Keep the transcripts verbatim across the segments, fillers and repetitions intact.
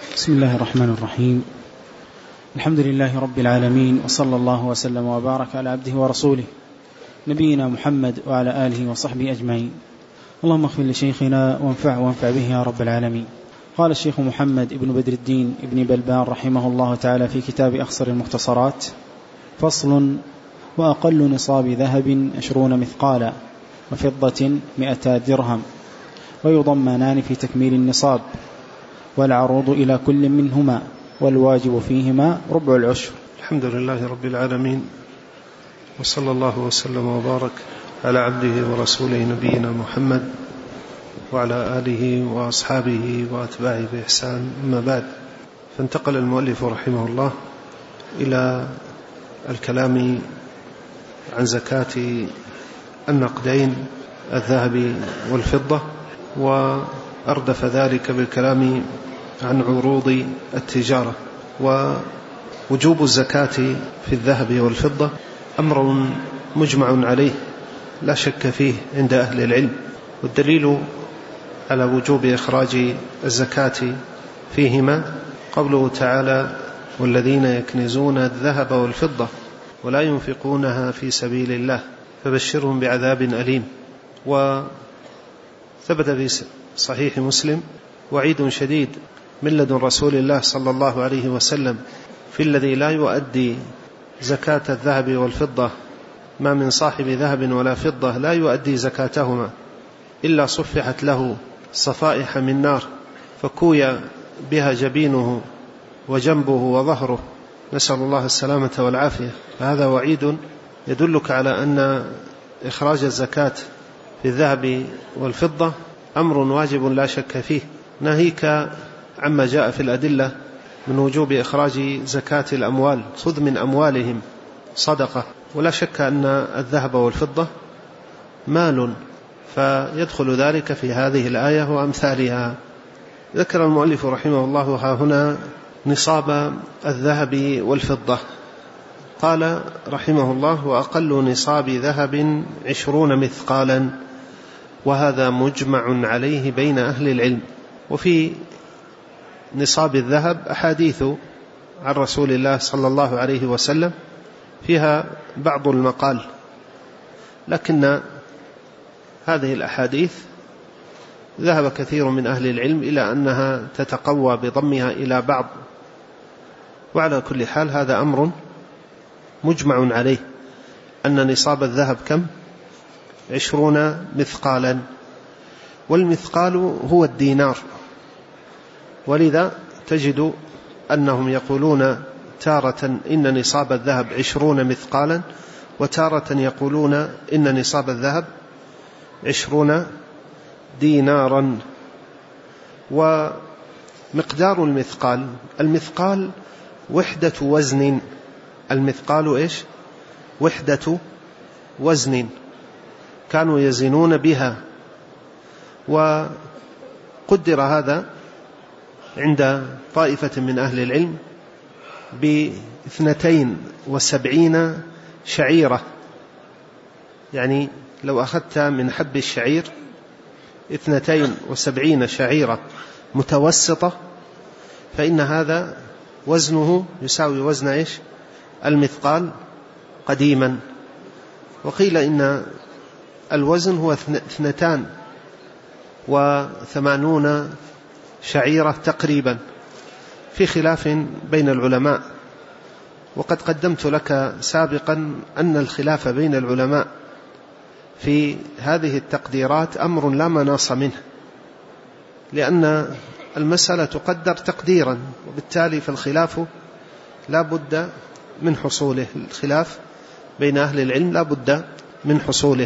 بسم الله الرحمن الرحيم. الحمد لله رب العالمين، وصلى الله وسلم وبارك على عبده ورسوله نبينا محمد وعلى آله وصحبه أجمعين. اللهم اغفر لشيخنا وانفع وانفع به يا رب العالمين. قال الشيخ محمد ابن بدر الدين ابن بلبان رحمه الله تعالى في كتاب أخصر المختصرات: فصل: وأقل نصاب ذهب عشرون مثقالا وفضة مئتا درهم، ويضمنان في تكميل النصاب، والعروض إلى كل منهما، والواجب فيهما ربع العشر. الحمد لله رب العالمين، وصلى الله وسلم وبارك على عبده ورسوله نبينا محمد وعلى آله وأصحابه وأتباعه بإحسان. أما بعد، فانتقل المؤلف رحمه الله إلى الكلام عن زكاة النقدين الذهب والفضة، وأردف ذلك بالكلام عن عروض التجارة. ووجوب الزكاة في الذهب والفضة أمر مجمع عليه لا شك فيه عند أهل العلم، والدليل على وجوب إخراج الزكاة فيهما قوله تعالى: والذين يكنزون الذهب والفضة ولا ينفقونها في سبيل الله فبشرهم بعذاب أليم. وثبت في صحيح مسلم وعيد شديد من لدن رسول الله صلى الله عليه وسلم في الذي لا يؤدي زكاة الذهب والفضة: ما من صاحب ذهب ولا فضة لا يؤدي زكاتهما إلا صفحت له صفائح من نار فكوي بها جبينه وجنبه وظهره، نسأل الله السلامة والعافية. فهذا وعيد يدلك على أن إخراج الزكاة في الذهب والفضة أمر واجب لا شك فيه، ناهيك عما جاء في الأدلة من وجوب إخراج زكاة الأموال: خذ من أموالهم صدقة. ولا شك أن الذهب والفضة مال، فيدخل ذلك في هذه الآية وأمثالها. ذكر المؤلف رحمه الله ها هنا نصاب الذهب والفضة. قال رحمه الله: وأقل نصاب ذهب عشرون مثقالا، وهذا مجمع عليه بين أهل العلم. وفي نصاب الذهب أحاديث عن رسول الله صلى الله عليه وسلم فيها بعض المقال، لكن هذه الأحاديث ذهب كثير من أهل العلم إلى أنها تتقوى بضمها إلى بعض. وعلى كل حال هذا أمر مجمع عليه، أن نصاب الذهب كم؟ عشرون مثقالا، والمثقال هو الدينار. ولذا تجد أنهم يقولون تارة إن نصاب الذهب عشرون مثقالا، وتارة يقولون إن نصاب الذهب عشرون دينارا. ومقدار المثقال، المثقال وحدة وزن. المثقال إيش؟ وحدة وزن، كانوا يزنون بها. وقدر هذا عند طائفة من أهل العلم باثنتين وسبعين شعيرة. يعني لو أخذت من حب الشعير اثنتين وسبعين شعيرة متوسطة، فإن هذا وزنه يساوي وزن إيش؟ المثقال قديما. وقيل إن الوزن هو اثنتان وثمانون شعيرة تقريبا، في خلاف بين العلماء. وقد قدمت لك سابقا أن الخلاف بين العلماء في هذه التقديرات أمر لا مناص منه، لأن المسألة تقدر تقديرا، وبالتالي فالخلاف لا بد من حصوله. الخلاف بين أهل العلم لا بد من حصوله.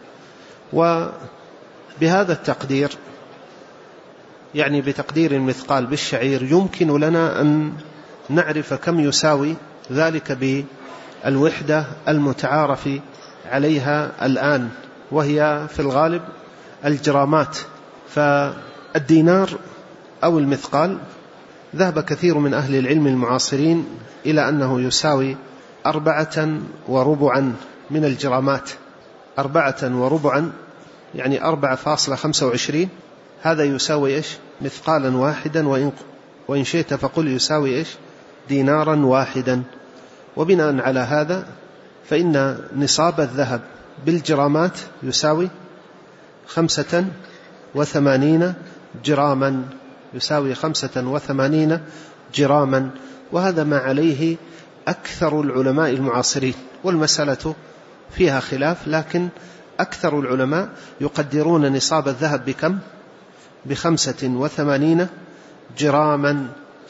وبهذا التقدير، يعني بتقدير المثقال بالشعير، يمكن لنا أن نعرف كم يساوي ذلك بالوحدة المتعارف عليها الآن، وهي في الغالب الجرامات. فالدينار أو المثقال ذهب كثير من أهل العلم المعاصرين إلى أنه يساوي أربعة وربعا من الجرامات. أربعة وربعا يعني أربعة فاصلة خمسة وعشرين، هذا يساوي إيش؟ مثقالا واحدا وإن وإن شئت فقل يساوي إيش؟ دينارا واحدا. وبناء على هذا فإن نصاب الذهب بالجرامات يساوي خمسة وثمانين جراما، يساوي خمسة وثمانين جراما، وهذا ما عليه أكثر العلماء المعاصرين، والمسألة فيها خلاف، لكن أكثر العلماء يقدرون نصاب الذهب بكم؟ بخمسة وثمانين جراما.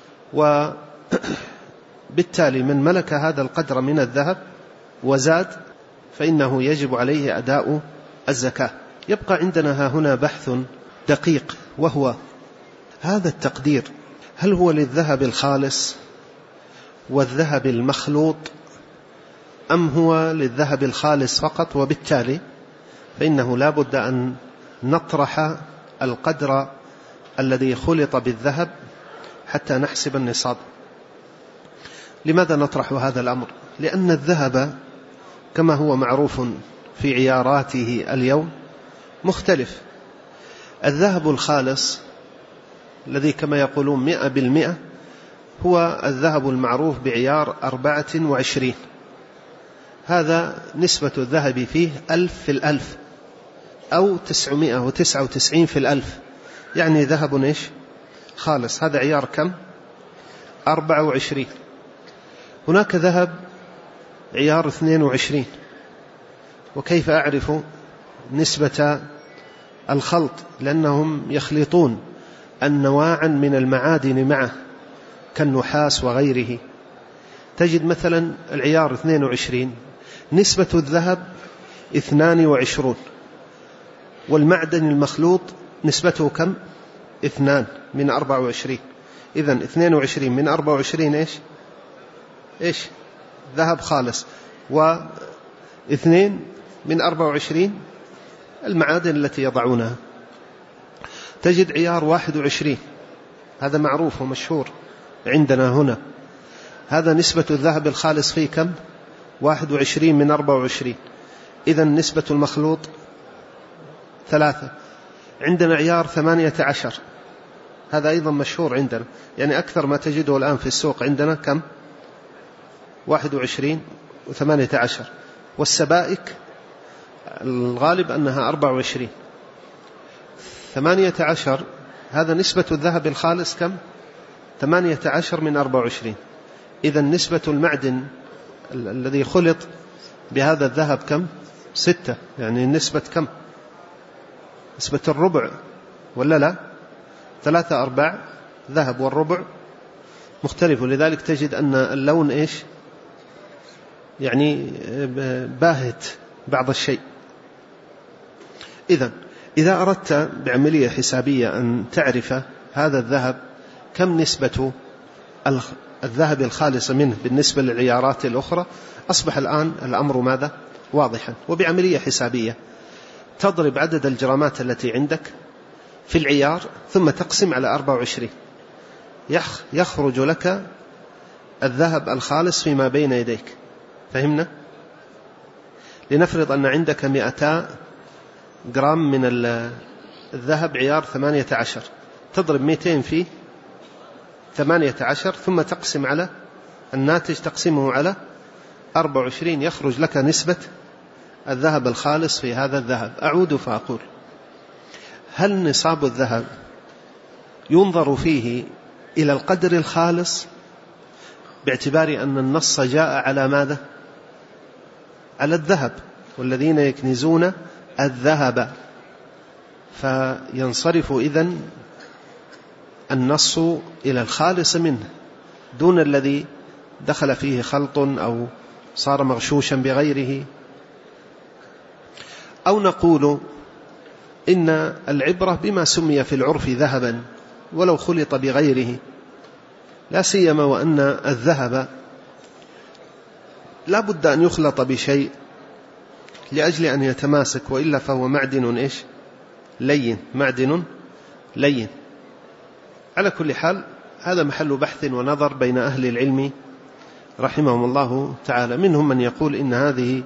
وبالتالي من ملك هذا القدر من الذهب وزاد فإنه يجب عليه أداء الزكاة. يبقى عندنا ها هنا بحث دقيق، وهو هذا التقدير هل هو للذهب الخالص والذهب المخلوط أم هو للذهب الخالص فقط؟ وبالتالي فإنه لا بد أن نطرح القدر الذي خلط بالذهب حتى نحسب النصاب. لماذا نطرح هذا الأمر؟ لأن الذهب كما هو معروف في عياراته اليوم مختلف. الذهب الخالص الذي كما يقولون مئة بالمئة هو الذهب المعروف بعيار أربعة وعشرين، هذا نسبة الذهب فيه ألف في الألف أو تسعمائة وتسعة وتسعين في الألف، يعني ذهب إيش؟ خالص. هذا عيار كم؟ أربعة وعشرين. هناك ذهب عيار اثنين وعشرين. وكيف أعرف نسبة الخلط؟ لأنهم يخلطون أنواعا من المعادن معه كالنحاس وغيره. تجد مثلا العيار اثنين وعشرين نسبة الذهب اثنان وعشرون، والمعدن المخلوط نسبته كم؟ اثنان من أربعة وعشرين. إذن اثنين وعشرين من أربعة وعشرين إيش؟ إيش؟ ذهب خالص. واثنين من أربعة وعشرين المعادن التي يضعونها. تجد عيار واحد وعشرين، هذا معروف ومشهور عندنا هنا، هذا نسبة الذهب الخالص فيه كم؟ واحد وعشرين من أربعة وعشرين. إذن نسبة المخلوط ثلاثة. عندنا عيار ثمانية عشر، هذا أيضا مشهور عندنا، يعني أكثر ما تجده الآن في السوق عندنا كم؟ واحد وعشرين وثمانية عشر. والسبائك الغالب أنها أربعة وعشرين. ثمانية عشر هذا نسبة الذهب الخالص كم؟ ثمانية عشر من أربعة وعشرين. إذن نسبة المعدن الذي خلط بهذا الذهب كم؟ ستة، يعني نسبة كم؟ نسبة الربع ولا لا؟ ثلاثة أرباع ذهب، والربع مختلف. ولذلك تجد أن اللون إيش؟ يعني باهت بعض الشيء. إذن إذا أردت بعملية حسابية أن تعرف هذا الذهب كم نسبة الذهب الخالص منه بالنسبة للعيارات الأخرى، أصبح الآن الأمر ماذا؟ واضحا. وبعملية حسابية تضرب عدد الجرامات التي عندك في العيار ثم تقسم على أربعة وعشرين، يخرج لك الذهب الخالص فيما بين يديك. فهمنا؟ لنفرض أن عندك مئتا جرام من الذهب عيار ثمانية عشر، تضرب مئتين في ثمانية عشر ثم تقسم على الناتج، تقسمه على أربعة وعشرين، يخرج لك نسبة الذهب الخالص في هذا الذهب. أعود فأقول: هل نصاب الذهب ينظر فيه إلى القدر الخالص باعتبار أن النص جاء على ماذا؟ على الذهب، والذين يكنزون الذهب، فينصرف إذن النص إلى الخالص منه دون الذي دخل فيه خلط أو صار مغشوشا بغيره. أو نقول إن العبرة بما سمي في العرف ذهبا ولو خلط بغيره، لا سيما وأن الذهب لا بد أن يخلط بشيء لأجل أن يتماسك، وإلا فهو معدن إيش؟ لين، معدن لين. على كل حال هذا محل بحث ونظر بين أهل العلم رحمهم الله تعالى. منهم من يقول إن هذه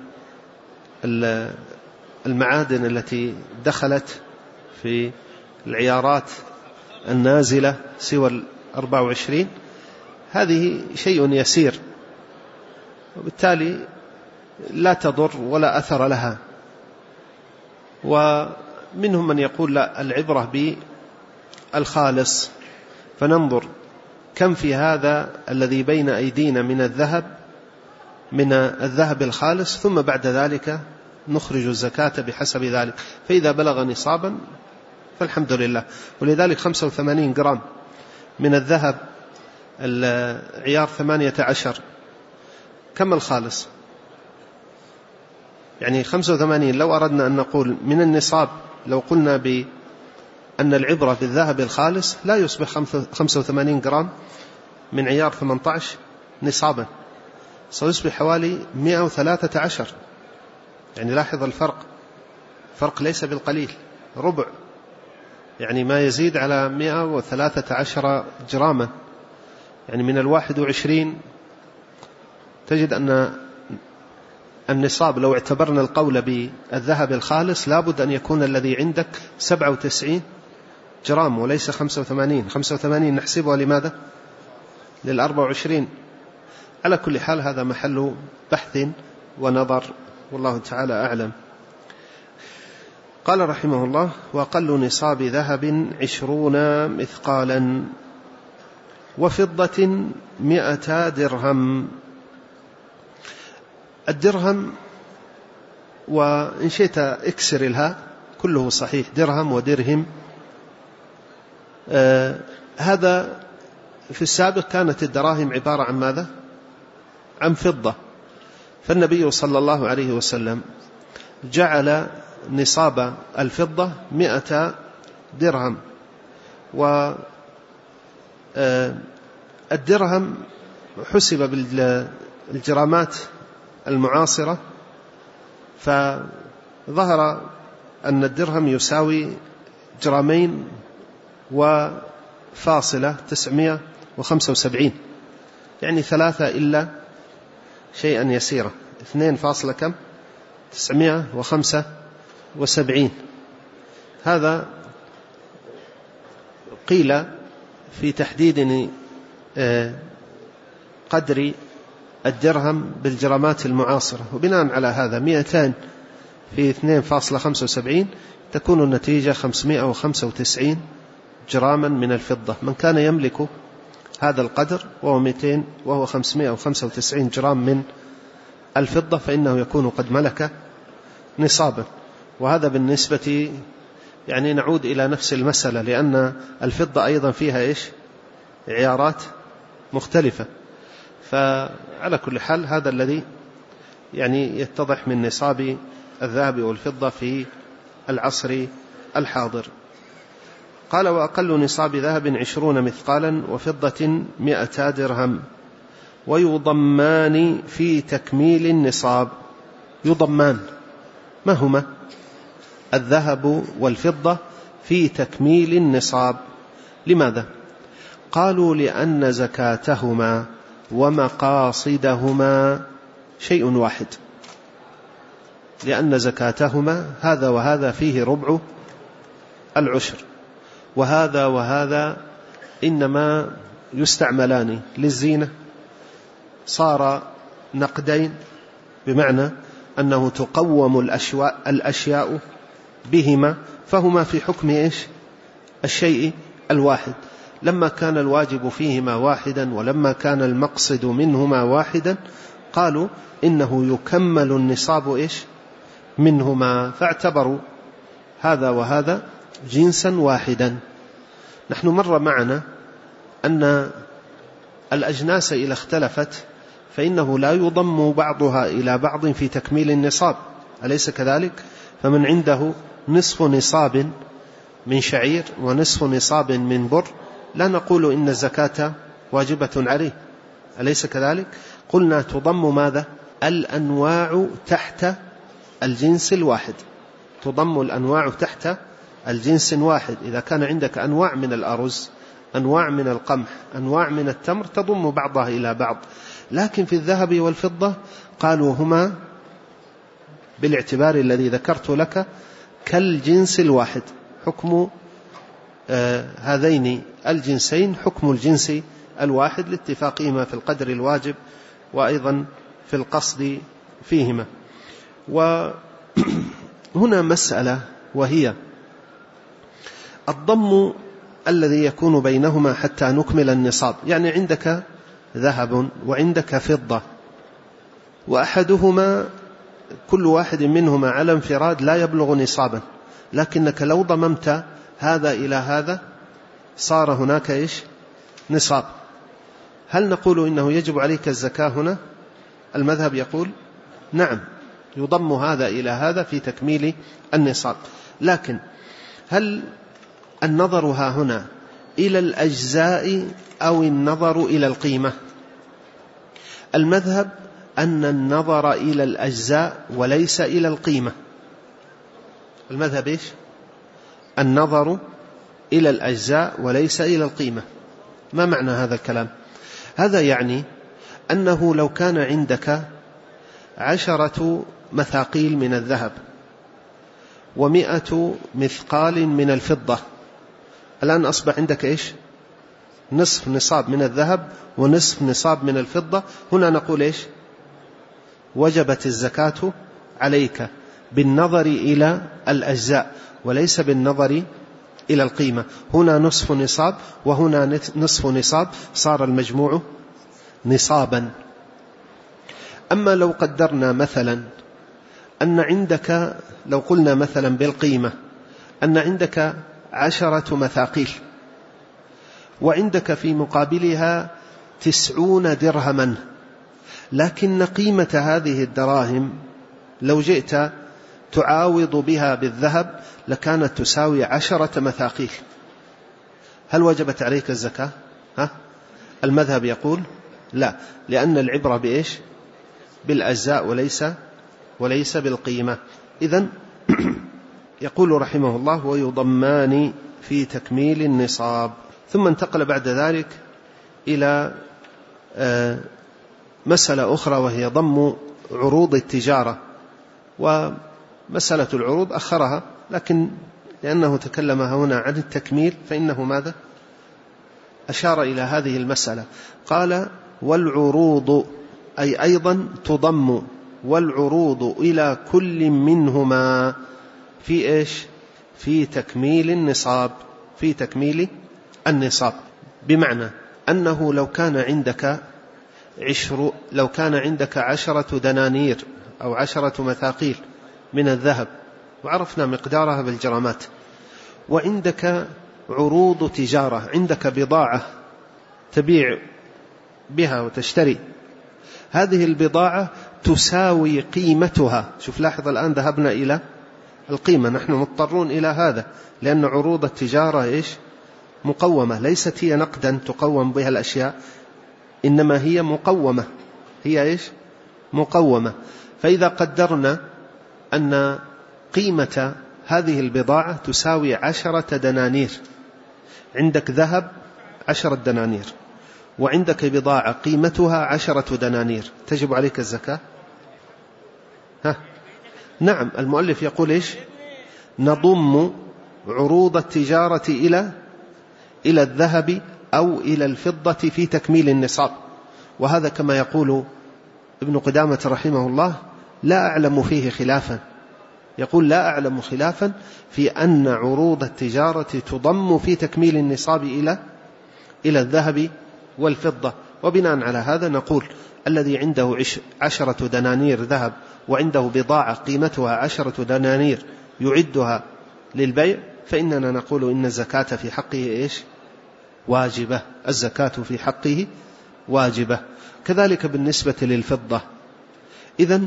المعادن التي دخلت في العيارات النازلة سوى أربعة وعشرين، هذه شيء يسير، وبالتالي لا تضر ولا أثر لها. ومنهم من يقول لا، العبرة بالخالص، فننظر كم في هذا الذي بين أيدينا من الذهب من الذهب الخالص، ثم بعد ذلك نخرج الزكاة بحسب ذلك، فإذا بلغ نصابا فالحمد لله. ولذلك خمسة وثمانين جرام من الذهب العيار ثمانية عشر كم الخالص؟ يعني خمسة وثمانين لو أردنا أن نقول من النصاب، لو قلنا بأن العبرة بالذهب الخالص لا يصبح خمسة وثمانين جرام من عيار ثمانية عشر نصابا، سيصبح حوالي مئة وثلاثة عشر. يعني لاحظ الفرق، فرق ليس بالقليل، ربع، يعني ما يزيد على مئة وثلاثة عشر جراما. يعني من الواحد وعشرين تجد أن النصاب لو اعتبرنا القول بالذهب الخالص لابد أن يكون الذي عندك سبعة وتسعين جرام وليس خمسة وثمانين. خمسة وثمانين نحسبها لماذا؟ للأربع وعشرين. على كل حال هذا محل بحث ونظر، والله تعالى أعلم. قال رحمه الله: وأقل نصاب ذهب عشرون مثقالا وفضة مئة درهم. الدرهم، وإن شئت اكسر الهاء، كله صحيح، درهم ودرهم. آه هذا في السابق كانت الدراهم عبارة عن ماذا؟ عن فضة، فالنبي صلى الله عليه وسلم جعل نصاب الفضة مئة درهم. والدرهم حسب بالجرامات المعاصرة، فظهر أن الدرهم يساوي جرامين وفاصلة تسعمائة وخمسة وسبعين، يعني ثلاثة إلا شيئا يسيرا، اثنين فاصلة كم؟ تسعمائة وخمسة وسبعين. هذا قيل في تحديد قدر الدرهم بالجرامات المعاصرة، وبناء على هذا مئتان في اثنين فاصلة خمسة وسبعين تكون النتيجة خمسمائة وخمسة وتسعين جراما من الفضة. من كان يملك هذا القدر وهو مئتين وهو خمسمائة وخمسة وتسعين جرام من الفضة فإنه يكون قد ملك نصابا. وهذا بالنسبة يعني نعود إلى نفس المسألة، لأن الفضة أيضا فيها إيش؟ عيارات مختلفة. فعلى كل حال هذا الذي يعني يتضح من نصاب الذهب والفضة في العصر الحاضر. قال: وأقل نصاب ذهب عشرون مثقالا وفضة مئتا درهم ويضمان في تكميل النصاب. يضمان، ما هما؟ الذهب والفضة في تكميل النصاب. لماذا؟ قالوا: لأن زكاتهما ومقاصدهما شيء واحد، لأن زكاتهما هذا وهذا فيه ربع العشر، وهذا وهذا إنما يستعملان للزينة، صار نقدين، بمعنى أنه تقوم الأشياء بهما، فهما في حكم إيش؟ الشيء الواحد. لما كان الواجب فيهما واحدا ولما كان المقصد منهما واحدا قالوا إنه يكمل النصاب إيش؟ منهما، فاعتبروا هذا وهذا جنسا واحدا. نحن مر معنا أن الأجناس إذا اختلفت فإنه لا يضم بعضها إلى بعض في تكميل النصاب، أليس كذلك؟ فمن عنده نصف نصاب من شعير ونصف نصاب من بر لا نقول إن الزكاة واجبة عليه، أليس كذلك؟ قلنا تضم ماذا؟ الأنواع تحت الجنس الواحد، تضم الأنواع تحت الجنس الواحد. إذا كان عندك أنواع من الأرز، أنواع من القمح، أنواع من التمر، تضم بعضها إلى بعض. لكن في الذهب والفضة قالوا هما بالاعتبار الذي ذكرت لك كالجنس الواحد، حكم آه هذين الجنسين حكم الجنس الواحد لاتفاقهما في القدر الواجب وأيضا في القصد فيهما. وهنا مسألة وهي الضم الذي يكون بينهما حتى نكمل النصاب. يعني عندك ذهب وعندك فضة، وأحدهما كل واحد منهما على انفراد لا يبلغ نصابا، لكنك لو ضممت هذا إلى هذا صار هناك إيش؟ نصاب. هل نقول إنه يجب عليك الزكاة هنا؟ المذهب يقول نعم، يضم هذا إلى هذا في تكميل النصاب. لكن هل النظر ها هنا إلى الأجزاء أو النظر إلى القيمة؟ المذهب أن النظر إلى الأجزاء وليس إلى القيمة. المذهب إيش؟ النظر إلى الأجزاء وليس إلى القيمة. ما معنى هذا الكلام؟ هذا يعني أنه لو كان عندك عشرة مثاقيل من الذهب ومئة مثقال من الفضة، الآن أصبح عندك إيش؟ نصف نصاب من الذهب ونصف نصاب من الفضة. هنا نقول إيش؟ وجبت الزكاة عليك بالنظر إلى الأجزاء وليس بالنظر إلى القيمة. هنا نصف نصاب وهنا نصف نصاب، صار المجموع نصابا. أما لو قدرنا مثلا أن عندك، لو قلنا مثلا بالقيمة أن عندك عشرة مثاقيل وعندك في مقابلها تسعون درهما، لكن قيمة هذه الدراهم لو جئت تعاوض بها بالذهب لكانت تساوي عشرة مثاقيل، هل وجبت عليك الزكاة؟ ها؟ المذهب يقول لا، لأن العبرة بإيش؟ بالأجزاء وليس وليس بالقيمة. إذن يقول رحمه الله ويضمان في تكميل النصاب. ثم انتقل بعد ذلك إلى مسألة أخرى وهي ضم عروض التجارة. ومسألة العروض أخرها، لكن لأنه تكلم هنا عن التكميل فإنه ماذا؟ أشار إلى هذه المسألة. قال والعروض أي أيضا تضم، والعروض إلى كل منهما في إيش؟ في تكميل النصاب، في تكميل النصاب. بمعنى أنه لو كان عندك عشر لو كان عندك عشرة دنانير أو عشرة مثاقيل من الذهب وعرفنا مقدارها بالجرامات، وعندك عروض تجارة، عندك بضاعة تبيع بها وتشتري، هذه البضاعة تساوي قيمتها. شوف لاحظ الآن ذهبنا إلى القيمة، نحن مضطرون إلى هذا لأن عروض التجارة إيش؟ مقومة، ليست هي نقدا تقوم بها الأشياء، إنما هي مقومة، هي إيش؟ مقومة. فإذا قدرنا أن قيمة هذه البضاعة تساوي عشرة دنانير، عندك ذهب عشرة دنانير وعندك بضاعة قيمتها عشرة دنانير، تجب عليك الزكاة؟ ها؟ نعم، المؤلف يقول إيش؟ نضم عروض التجارة إلى إلى الذهب أو إلى الفضة في تكميل النصاب. وهذا كما يقول ابن قدامة رحمه الله لا أعلم فيه خلافا، يقول لا أعلم خلافا في أن عروض التجارة تضم في تكميل النصاب إلى إلى الذهب والفضة. وبناء على هذا نقول الذي عنده عشرة دنانير ذهب وعنده بضاعة قيمتها عشرة دنانير يعدها للبيع، فإننا نقول إن الزكاة في حقه إيش؟ واجبة، الزكاة في حقه واجبة. كذلك بالنسبة للفضة. إذن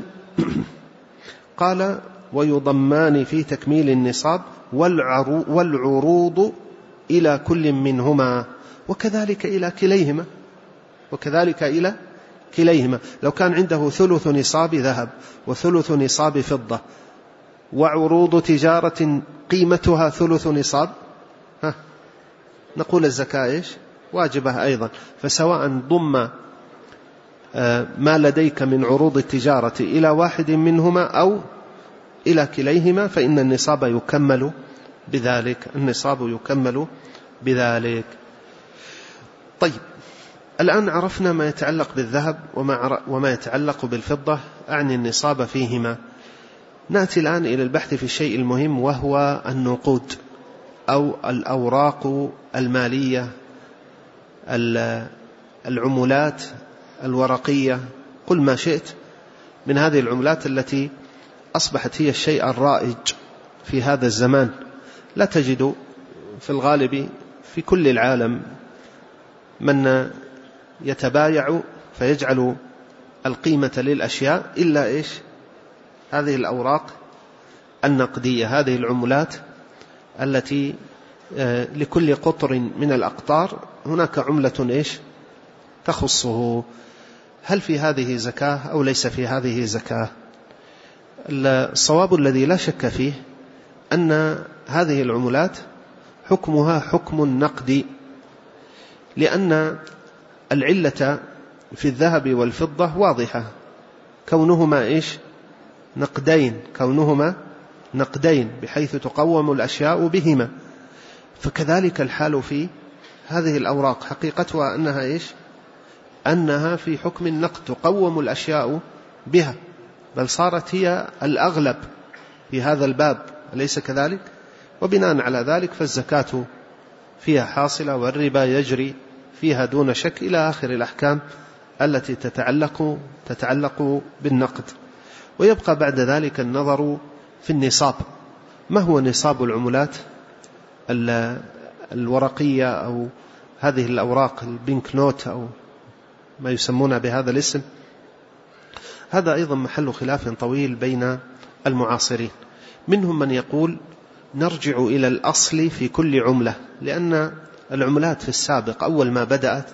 قال ويضمان في تكميل النصاب والعروض إلى كل منهما وكذلك إلى كليهما، وكذلك إلى كليهما. لو كان عنده ثلث نصاب ذهب وثلث نصاب فضة وعروض تجارة قيمتها ثلث نصاب، ها نقول الزكاة إيش؟ واجبة أيضا. فسواء ضم ما لديك من عروض التجارة إلى واحد منهما أو إلى كليهما فإن النصاب يكمل بذلك، النصاب يكمل بذلك. طيب، الآن عرفنا ما يتعلق بالذهب وما يتعلق بالفضة، أعني النصاب فيهما. نأتي الآن إلى البحث في الشيء المهم، وهو النقود أو الأوراق المالية، العملات الورقية، قل ما شئت من هذه العملات التي أصبحت هي الشيء الرائج في هذا الزمان. لا تجد في الغالب في كل العالم من يتبايع فيجعل القيمة للأشياء إلا إيش؟ هذه الأوراق النقدية، هذه العملات التي لكل قطر من الأقطار هناك عملة إيش تخصه. هل في هذه زكاة أو ليس في هذه زكاة؟ الصواب الذي لا شك فيه أن هذه العملات حكمها حكم النقد، لأن العلة في الذهب والفضة واضحة، كونهما إيش؟ نقدين، كونهما نقدين بحيث تقوم الأشياء بهما. فكذلك الحال في هذه الأوراق، حقيقتها أنها إيش؟ أنها في حكم النقد، تقوم الأشياء بها، بل صارت هي الأغلب في هذا الباب، أليس كذلك؟ وبناء على ذلك فالزكاة فيها حاصلة، والربا يجري فيها دون شك، إلى آخر الأحكام التي تتعلق تتعلق بالنقد. ويبقى بعد ذلك النظر في النصاب. ما هو نصاب العملات الورقية أو هذه الأوراق البنك نوت أو ما يسمونها بهذا الاسم؟ هذا أيضا محل خلاف طويل بين المعاصرين. منهم من يقول نرجع إلى الأصل في كل عملة، لأن العملات في السابق أول ما بدأت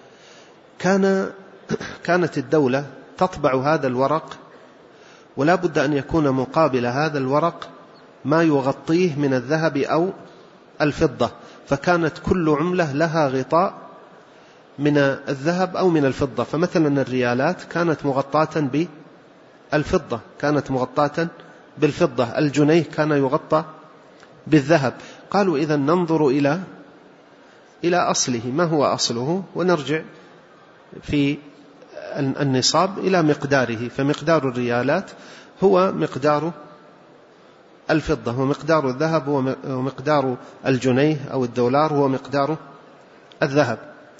كان كانت الدولة تطبع هذا الورق، ولا بد أن يكون مقابل هذا الورق ما يغطيه من الذهب أو الفضة، فكانت كل عملة لها غطاء من الذهب أو من الفضة. فمثلا الريالات كانت مغطاة بالفضة، كانت مغطاة بالفضة، الجنيه كان يغطى بالذهب. قالوا إذن ننظر إلى إلى أصله، ما هو أصله، ونرجع في النصاب إلى مقداره. فمقدار الريالات هو مقدار الفضة، ومقدار الذهب ومقدار الجنيه أو الدولار هو مقدار الذهب.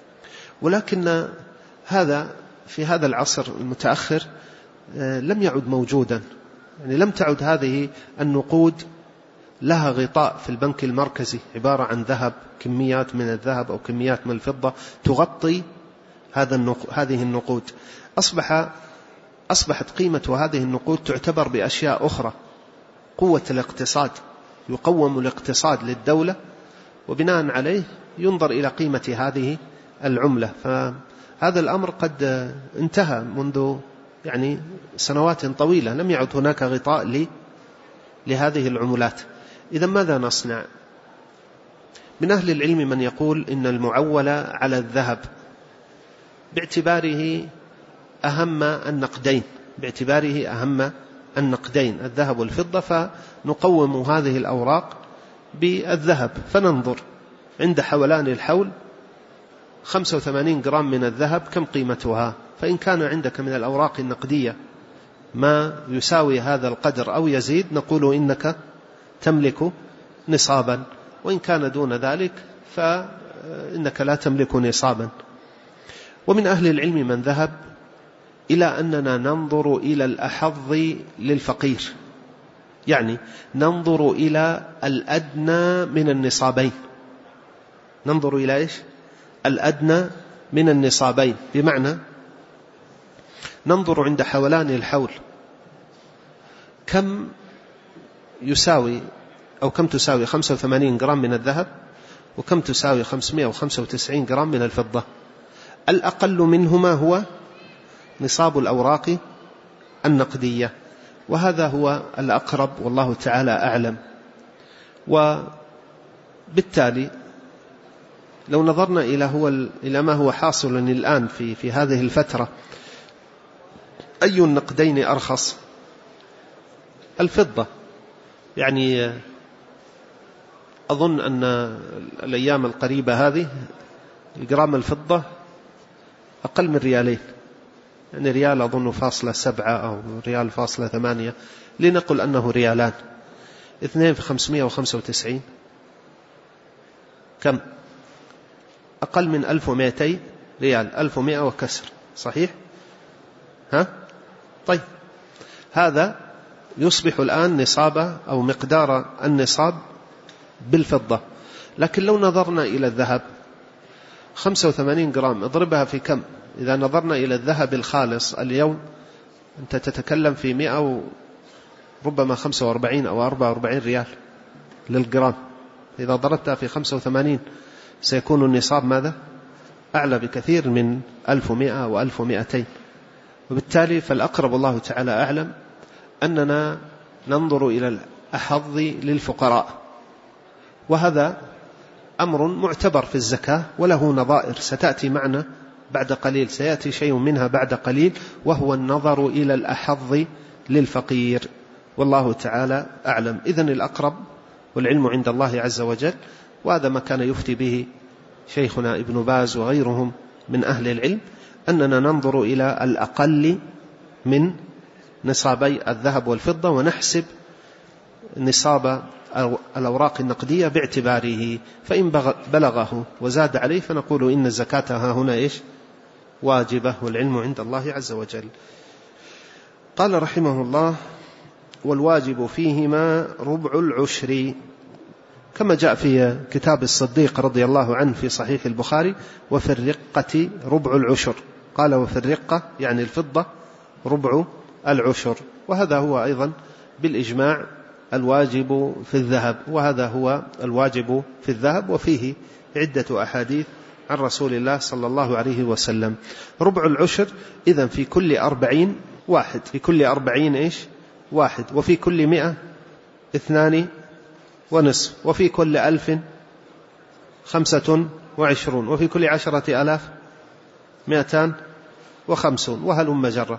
ولكن هذا في هذا العصر المتأخر لم يعد موجودا، يعني لم تعد هذه النقود لها غطاء في البنك المركزي عبارة عن ذهب، كميات من الذهب أو كميات من الفضة تغطي هذا هذه النقود. أصبح أصبحت قيمة هذه النقود تعتبر بأشياء أخرى، قوة الاقتصاد، يقوم الاقتصاد للدولة، وبناء عليه ينظر إلى قيمة هذه العملة. فهذا الأمر قد انتهى منذ يعني سنوات طويلة، لم يعد هناك غطاء لهذه العملات. إذا ماذا نصنع؟ من أهل العلم من يقول إن المعول على الذهب باعتباره أهم النقدين، باعتباره أهم النقدين الذهب والفضة، فنقوم هذه الأوراق بالذهب، فننظر عند حولان الحول خمسة وثمانين جرام من الذهب كم قيمتها. فإن كان عندك من الأوراق النقدية ما يساوي هذا القدر أو يزيد، نقول إنك تملك نصابا، وإن كان دون ذلك فإنك لا تملك نصابا. ومن أهل العلم من ذهب إلى أننا ننظر إلى الأحظ للفقير، يعني ننظر إلى الأدنى من النصابين، ننظر إلى إيش؟ الأدنى من النصابين، بمعنى ننظر عند حولان الحول كم يساوي أو كم تساوي خمسة وثمانين جرام من الذهب، وكم تساوي خمسمائة وخمسة وتسعين جرام من الفضة. الأقل منهما هو نصاب الأوراق النقدية، وهذا هو الأقرب والله تعالى أعلم. وبالتالي لو نظرنا إلى هو إلى ما هو حاصل الآن في في هذه الفترة، أي النقدين أرخص؟ الفضة، يعني أظن أن الأيام القريبة هذه جرام الفضة أقل من ريالين، يعني ريال أظن فاصلة سبعة أو ريال فاصلة ثمانية، لنقل أنه ريالان، اثنين في خمسمائة وخمسة وتسعين، كم؟ أقل من ألف ومائتين ريال، ألف ومائة وكسر، صحيح؟ ها؟ طيب، هذا يصبح الآن نصابة أو مقدار النصاب بالفضة. لكن لو نظرنا إلى الذهب خمسة وثمانين جرام اضربها في كم؟ إذا نظرنا إلى الذهب الخالص اليوم أنت تتكلم في مئة وربما خمسة وأربعين أو أربعة وأربعين ريال للجرام. إذا ضربتها في خمسة وثمانين سيكون النصاب ماذا؟ أعلى بكثير من ألف ومائة وألف ومائتين. وبالتالي فالأقرب الله تعالى أعلم أننا ننظر إلى الأحظ للفقراء، وهذا أمر معتبر في الزكاة وله نظائر ستأتي معنا بعد قليل، سيأتي شيء منها بعد قليل، وهو النظر إلى الأحظ للفقير، والله تعالى أعلم. إذن الأقرب والعلم عند الله عز وجل، وهذا ما كان يفتي به شيخنا ابن باز وغيرهم من أهل العلم، أننا ننظر إلى الأقل من نصابي الذهب والفضة ونحسب نصاب الأوراق النقدية باعتباره، فإن بلغه وزاد عليه فنقول إن الزكاة ها هنا إيش؟ واجبة، والعلم عند الله عز وجل. قال رحمه الله: والواجب فيهما ربع العشر، كما جاء في كتاب الصديق رضي الله عنه في صحيح البخاري: وفي الرقة ربع العشر. قال وفي الرقة يعني الفضة ربع العشر، وهذا هو أيضا بالإجماع الواجب في الذهب، وهذا هو الواجب في الذهب، وفيه عدة أحاديث عن رسول الله صلى الله عليه وسلم. ربع العشر إذن في كل أربعين واحد، في كل أربعين إيش؟ واحد، وفي كل مئة اثنان ونصف، وفي كل ألف خمسة وعشرون، وفي كل عشرة ألاف مئتان وخمسون، وهلم جرة.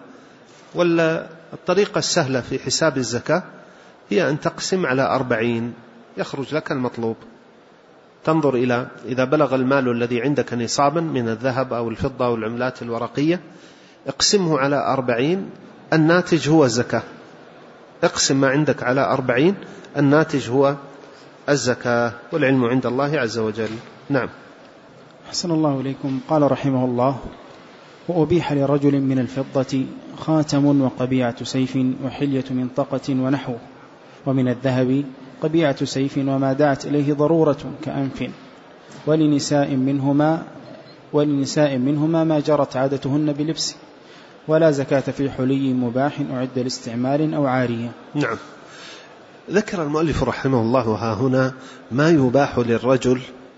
والطريقة السهلة في حساب الزكاة هي أن تقسم على أربعين، يخرج لك المطلوب. تنظر إلى إذا بلغ المال الذي عندك نصابا من الذهب أو الفضة أو العملات الورقية، اقسمه على أربعين، الناتج هو الزكاة. اقسم ما عندك على أربعين، الناتج هو الزكاة، والعلم عند الله عز وجل. نعم. أحسن الله إليكم. قال رحمه الله: وأبيح لرجل من الفضة خاتم وقبيعة سيف وحلية منطقة ونحوه، ومن الذهب قبيعة سيف وما دعت إليه ضرورة كأنف، ولنساء منهما ولنساء منهما ما جرت عادتهن بلبس، ولا زكاة في حلي مباح أعد لاستعمال أو عارية. نعم. ذكر المؤلف رحمه الله ها هنا ما يباح للرجل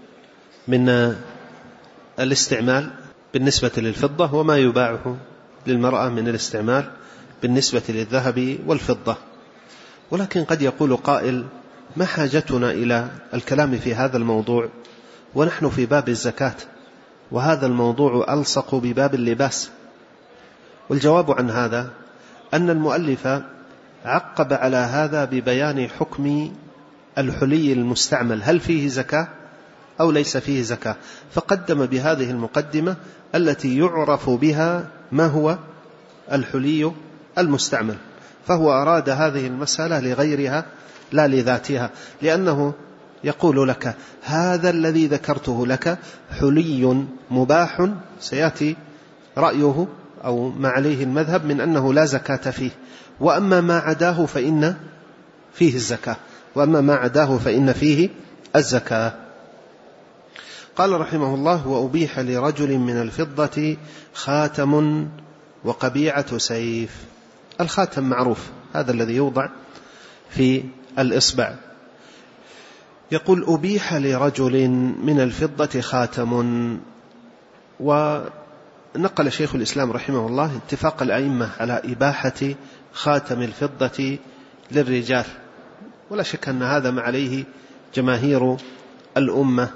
من الاستعمال بالنسبة للفضة، وما يباح للمرأة من الاستعمال بالنسبة للذهب والفضة. ولكن قد يقول قائل: ما حاجتنا إلى الكلام في هذا الموضوع ونحن في باب الزكاة، وهذا الموضوع ألصق بباب اللباس؟ والجواب عن هذا أن المؤلف عقب على هذا ببيان حكم الحلي المستعمل، هل فيه زكاة أو ليس فيه زكاة، فقدم بهذه المقدمة التي يعرف بها ما هو الحلي المستعمل، فهو أراد هذه المسألة لغيرها لا لذاتها، لأنه يقول لك هذا الذي ذكرته لك حلي مباح سيأتي رأيه أو ما عليه المذهب من أنه لا زكاة فيه، وأما ما عداه فإن فيه الزكاة، وأما ما عداه فإن فيه الزكاة. قال رحمه الله: وأبيح لرجل من الفضة خاتم وقبيعة سيف. الخاتم معروف، هذا الذي يوضع في الإصبع. يقول: أبيح لرجل من الفضة خاتم. ونقل شيخ الإسلام رحمه الله اتفاق الأئمة على إباحة خاتم الفضة للرجال، ولا شك أن هذا ما عليه جماهير الأمة،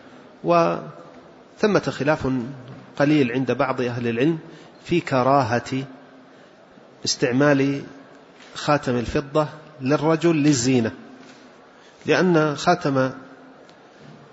وثمة خلاف قليل عند بعض أهل العلم في كراهة استعمال خاتم الفضة للرجل للزينة، لأن خاتم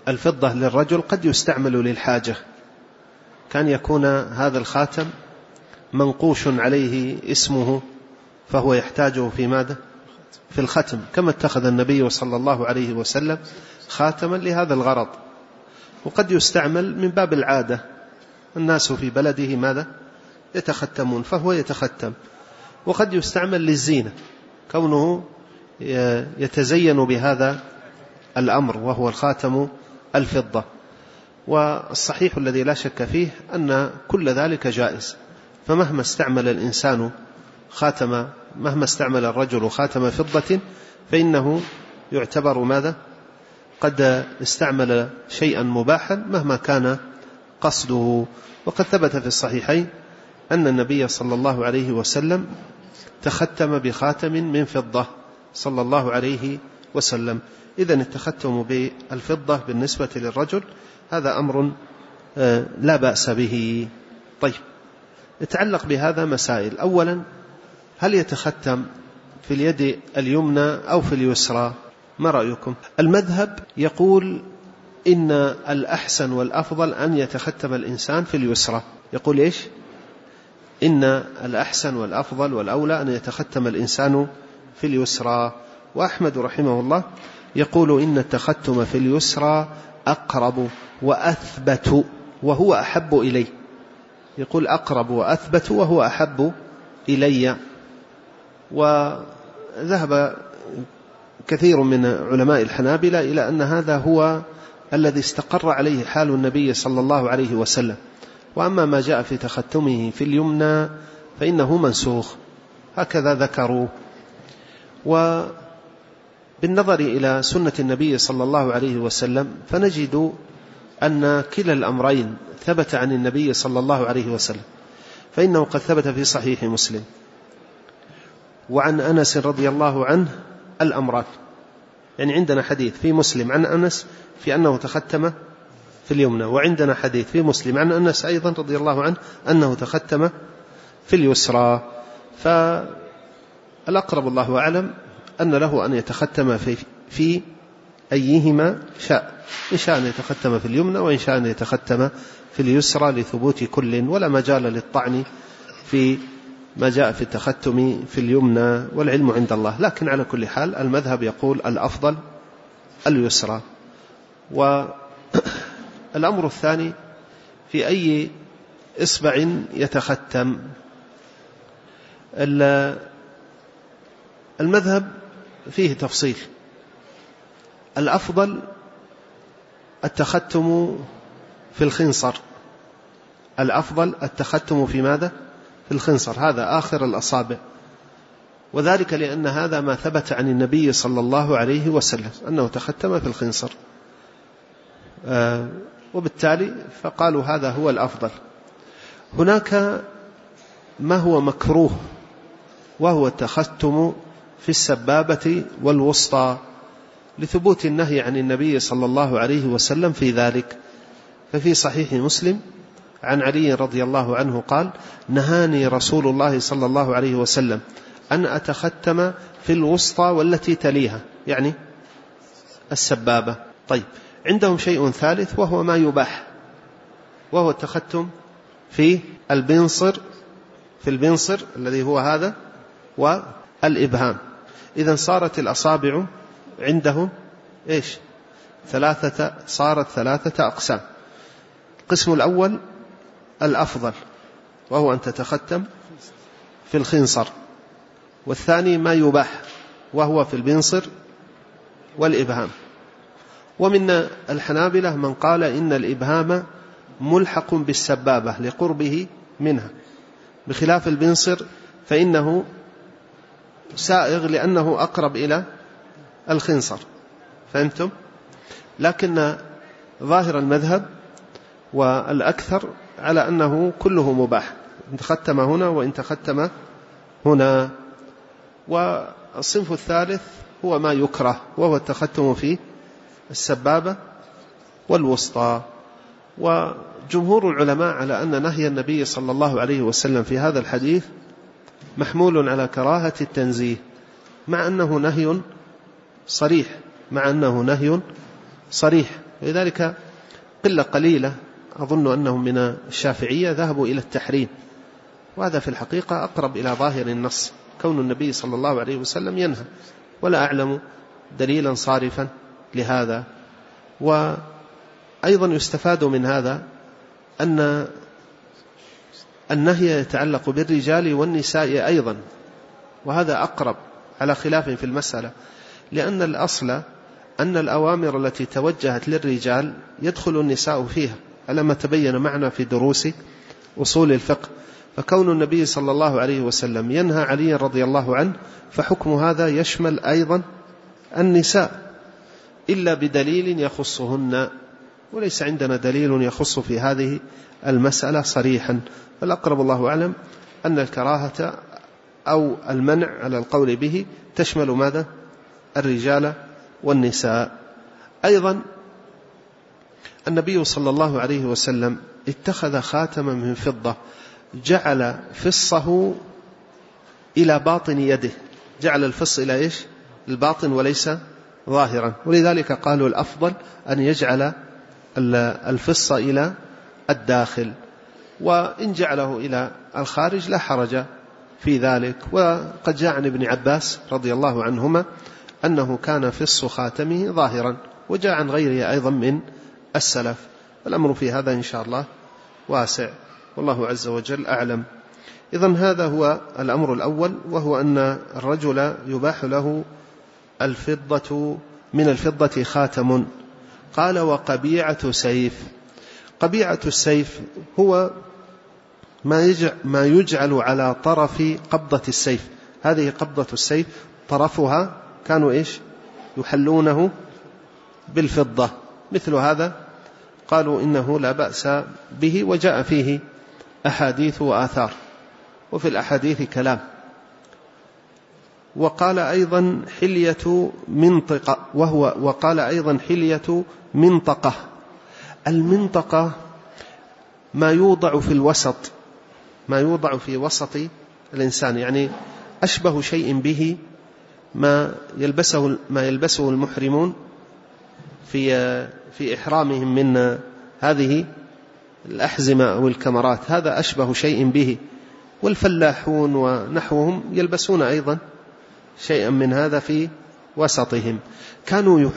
الفضة للرجل قد يستعمل للحاجة، كان يكون هذا الخاتم منقوش عليه اسمه فهو يحتاجه في ماذا؟ في الختم، كما اتخذ النبي صلى الله عليه وسلم خاتما لهذا الغرض. وقد يستعمل من باب العادة، الناس في بلده ماذا؟ يتختمون، فهو يتختم. وقد يستعمل للزينة، كونه يتزين بهذا الأمر وهو الخاتم الفضة. والصحيح الذي لا شك فيه أن كل ذلك جائز، فمهما استعمل الإنسان خاتم مهما استعمل الرجل خاتم فضة فإنه يعتبر ماذا؟ قد استعمل شيئا مباحا مهما كان قصده. وقد ثبت في الصحيحين أن النبي صلى الله عليه وسلم تختم بخاتم من فضة صلى الله عليه وسلم. إذن التختم بالفضة بالنسبة للرجل هذا أمر لا بأس به. طيب، يتعلق بهذا مسائل. أولا، هل يتختم في اليد اليمنى أو في اليسرى؟ ما رأيكم؟ المذهب يقول إن الأحسن والأفضل أن يتختم الإنسان في اليسرى. يقول إيش؟ إن الأحسن والأفضل والأولى أن يتختم الإنسان في اليسرى. وأحمد رحمه الله يقول إن التختم في اليسرى أقرب وأثبت وهو أحب إلي. يقول أقرب وأثبت وهو أحب إلي. وذهب كثير من علماء الحنابلة إلى أن هذا هو الذي استقر عليه حال النبي صلى الله عليه وسلم. وأما ما جاء في تختمه في اليمنى فإنه منسوخ، هكذا ذكروا. وبالنظر إلى سنة النبي صلى الله عليه وسلم فنجد أن كلا الأمرين ثبت عن النبي صلى الله عليه وسلم، فإنه قد ثبت في صحيح مسلم وعن أنس رضي الله عنه الأمران. يعني عندنا حديث في مسلم عن أنس في أنه تختم في اليمنى، وعندنا حديث في مسلم عن أنس أيضا رضي الله عنه أنه تختم في اليسرى. فالأقرب الله أعلم أن له أن يتختم في, في أيهما شاء، إن شاء أن يتختم في اليمنى وإن شاء أن يتختم في اليسرى لثبوت كل، ولا مجال للطعن في ما جاء في التختم في اليمنى، والعلم عند الله. لكن على كل حال المذهب يقول الأفضل اليسرى. والأمر الثاني في أي إصبع يتختم. المذهب فيه تفصيل. الأفضل التختم في الخنصر، الأفضل التختم في ماذا؟ في الخنصر، هذا آخر الأصابع، وذلك لأن هذا ما ثبت عن النبي صلى الله عليه وسلم أنه تختم في الخنصر، آه وبالتالي فقالوا هذا هو الأفضل. هناك ما هو مكروه وهو التختم في السبابة والوسطى لثبوت النهي عن النبي صلى الله عليه وسلم في ذلك. ففي صحيح مسلم عن علي رضي الله عنه قال: نهاني رسول الله صلى الله عليه وسلم أن أتختم في الوسطى والتي تليها، يعني السبابة. طيب، عندهم شيء ثالث وهو ما يباح، وهو التختم في البنصر، في البنصر الذي هو هذا والإبهام. إذن صارت الأصابع عندهم إيش؟ ثلاثة، صارت ثلاثة أقسام. القسم الأول الأفضل وهو أن تتختم في الخنصر، والثاني ما يباح وهو في البنصر والإبهام. ومن الحنابلة من قال إن الإبهام ملحق بالسبابة لقربه منها، بخلاف البنصر فإنه سائغ لأنه أقرب إلى الخنصر. فهمتم؟ لكن ظاهر المذهب والأكثر على أنه كله مباح، إن تختم هنا وإن تختم هنا. والصنف الثالث هو ما يكره وهو التختم في السبابة والوسطى. وجمهور العلماء على أن نهي النبي صلى الله عليه وسلم في هذا الحديث محمول على كراهة التنزيه، مع أنه نهي صريح، مع أنه نهي صريح لذلك قلة قليلة أظن أنهم من الشافعية ذهبوا إلى التحريم، وهذا في الحقيقة أقرب إلى ظاهر النص، كون النبي صلى الله عليه وسلم ينهى، ولا أعلم دليلا صارفا لهذا. وأيضا يستفاد من هذا أن النهي يتعلق بالرجال والنساء أيضا، وهذا أقرب على خلاف في المسألة، لأن الأصل أن الأوامر التي توجهت للرجال يدخل النساء فيها، على ما تبين معنا في دروس أصول الفقه. فكون النبي صلى الله عليه وسلم ينهى علي رضي الله عنه، فحكم هذا يشمل أيضا النساء إلا بدليل يخصهن، وليس عندنا دليل يخص في هذه المسألة صريحا. فالأقرب الله أعلم أن الكراهة أو المنع على القول به تشمل ماذا؟ الرجال والنساء. أيضا النبي صلى الله عليه وسلم اتخذ خاتما من فضة، جعل فصه إلى باطن يده، جعل الفص إلى إيش؟ الباطن وليس ظاهرا، ولذلك قالوا الأفضل أن يجعل الفص إلى الداخل، وإن جعله إلى الخارج لا حرج في ذلك. وقد جاء عن ابن عباس رضي الله عنهما أنه كان فص خاتمه ظاهرا، وجاء عن غيره أيضا من السلف. الأمر في هذا إن شاء الله واسع، والله عز وجل أعلم. إذن هذا هو الأمر الأول، وهو أن الرجل يباح له الفضة من الفضة خاتم. قال وقبيعة سيف. قبيعة السيف هو ما يجعل على طرف قبضة السيف، هذه قبضة السيف طرفها كانوا إيش؟ يحلونه بالفضة، مثل هذا قالوا إنه لا بأس به، وجاء فيه أحاديث وآثار، وفي الأحاديث كلام. وقال أيضا حلية منطقة، وهو وقال أيضا حلية منطقة. المنطقة ما يوضع في الوسط، ما يوضع في وسط الإنسان، يعني أشبه شيء به ما يلبسه ما يلبسه المحرمون في في إحرامهم من هذه الأحزمة أو الكمرات، هذا أشبه شيء به. والفلاحون ونحوهم يلبسون أيضا شيئا من هذا في وسطهم. كانوا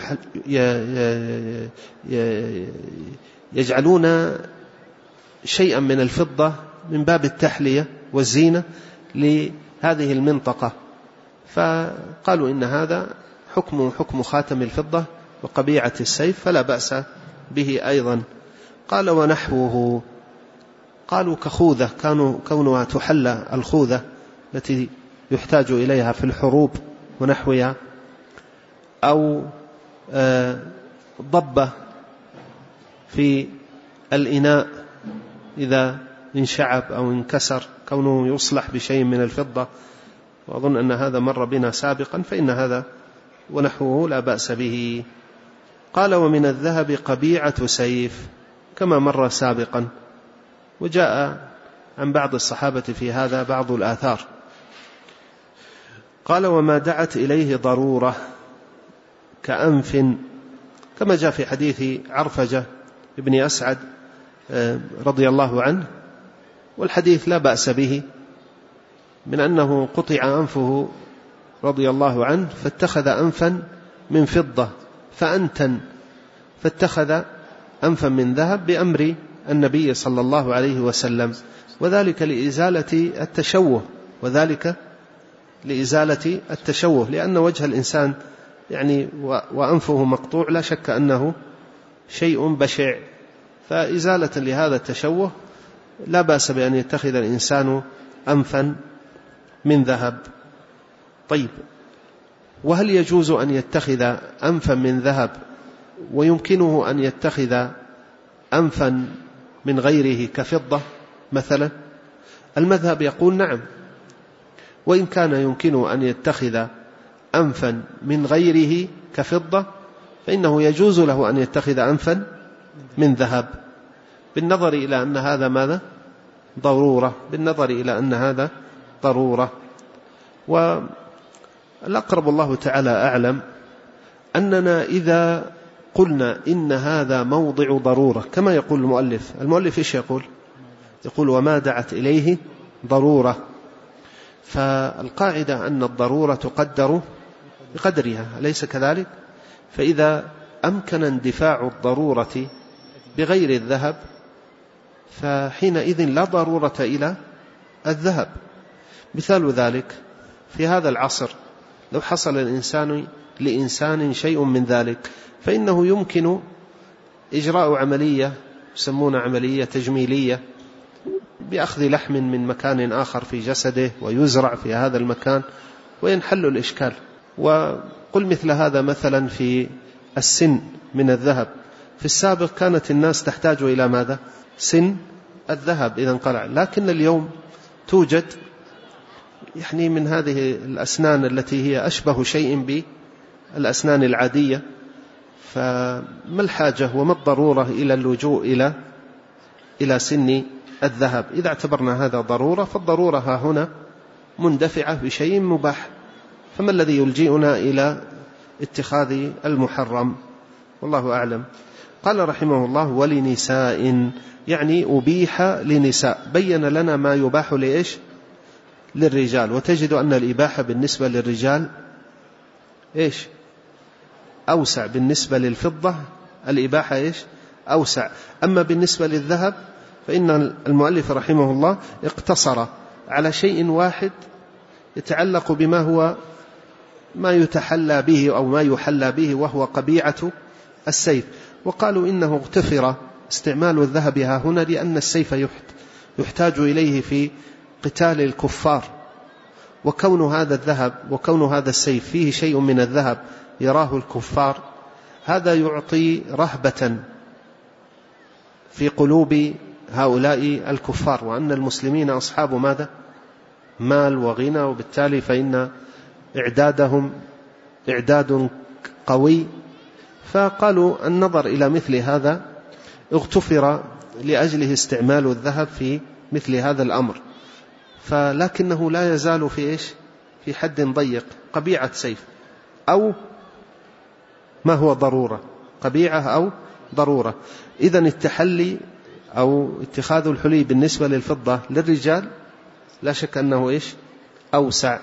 يجعلون شيئا من الفضة من باب التحلية والزينة لهذه المنطقة، فقالوا إن هذا حكم حكم خاتم الفضة وقبيعة السيف، فلا بأس به أيضا. قال ونحوه. قالوا كخوذة، كانوا كونها تحلى الخوذة التي يحتاج إليها في الحروب ونحوها، أو ضبة في الإناء إذا انشعب أو انكسر، كونه يصلح بشيء من الفضة، وأظن أن هذا مر بنا سابقا، فإن هذا ونحوه لا بأس به. قال ومن الذهب قبيعة سيف، كما مر سابقا، وجاء عن بعض الصحابة في هذا بعض الآثار. قال وما دعت إليه ضرورة كأنف، كما جاء في حديث عرفجة ابن أسعد رضي الله عنه، والحديث لا بأس به، من أنه قطع أنفه رضي الله عنه فاتخذ أنفا من فضة فأنتن، فاتخذ أنفا من ذهب بأمر النبي صلى الله عليه وسلم، وذلك لإزالة التشوه، وذلك لإزالة التشوه، لأن وجه الإنسان يعني وأنفه مقطوع لا شك أنه شيء بشع، فإزالة لهذا التشوه لا بأس بأن يتخذ الإنسان أنفا من ذهب. طيب، وهل يجوز أن يتخذ أنفا من ذهب ويمكنه أن يتخذ أنفا من غيره كفضة مثلا؟ المذهب يقول نعم، وإن كان يمكنه أن يتخذ أنفا من غيره كفضة فإنه يجوز له أن يتخذ أنفا من ذهب، بالنظر إلى أن هذا ماذا؟ ضرورة، بالنظر إلى أن هذا ضرورة. والأقرب الله تعالى أعلم أننا إذا قلنا إن هذا موضع ضرورة كما يقول المؤلف. المؤلف إيش يقول؟ يقول وما دعت إليه ضرورة. فالقاعدة أن الضرورة تقدر بقدرها، أليس كذلك؟ فإذا أمكن اندفاع الضرورة بغير الذهب فحينئذ لا ضرورة إلى الذهب. مثال ذلك في هذا العصر لو حصل الإنسان لإنسان شيء من ذلك فإنه يمكن إجراء عملية يسمون عملية تجميلية بأخذ لحم من مكان آخر في جسده ويزرع في هذا المكان وينحل الإشكال. وقل مثل هذا مثلا في السن من الذهب. في السابق كانت الناس تحتاج إلى ماذا؟ سن الذهب إذا انقلع، لكن اليوم توجد يعني من هذه الأسنان التي هي أشبه شيء بالأسنان العادية، فما الحاجة وما الضرورة إلى اللجوء إلى إلى سن الذهب؟ إذا اعتبرنا هذا ضرورة فالضرورة ها هنا مندفعة بشيء مباح، فما الذي يلجئنا إلى اتخاذ المحرم؟ والله أعلم. قال رحمه الله ولنساء، يعني أبيح لنساء، بين لنا ما يباح لإيش؟ للرجال. وتجد أن الإباحة بالنسبة للرجال إيش؟ أوسع. بالنسبة للفضة الإباحة إيش؟ أوسع. أما بالنسبة للذهب فإن المؤلف رحمه الله اقتصر على شيء واحد يتعلق بما هو ما يتحلى به أو ما يحلى به، وهو قبيعة السيف. وقالوا إنه اغتفر استعمال الذهب ها هنا لأن السيف يحتاج إليه في قتال الكفار، وكون هذا الذهب وكون هذا السيف فيه شيء من الذهب يراه الكفار هذا يعطي رهبة في قلوب هؤلاء الكفار، وأن المسلمين أصحاب ماذا؟ مال وغنى، وبالتالي فإن إعدادهم إعداد قوي. فقالوا النظر إلى مثل هذا اغتفر لأجله استعمال الذهب في مثل هذا الأمر، فلكنه لا يزال في إيش؟ في حد ضيق، قبيعة سيف أو ما هو ضرورة، قبيعة أو ضرورة. إذن التحلي أو اتخاذ الحلي بالنسبة للفضة للرجال لا شك أنه إيش؟ أوسع.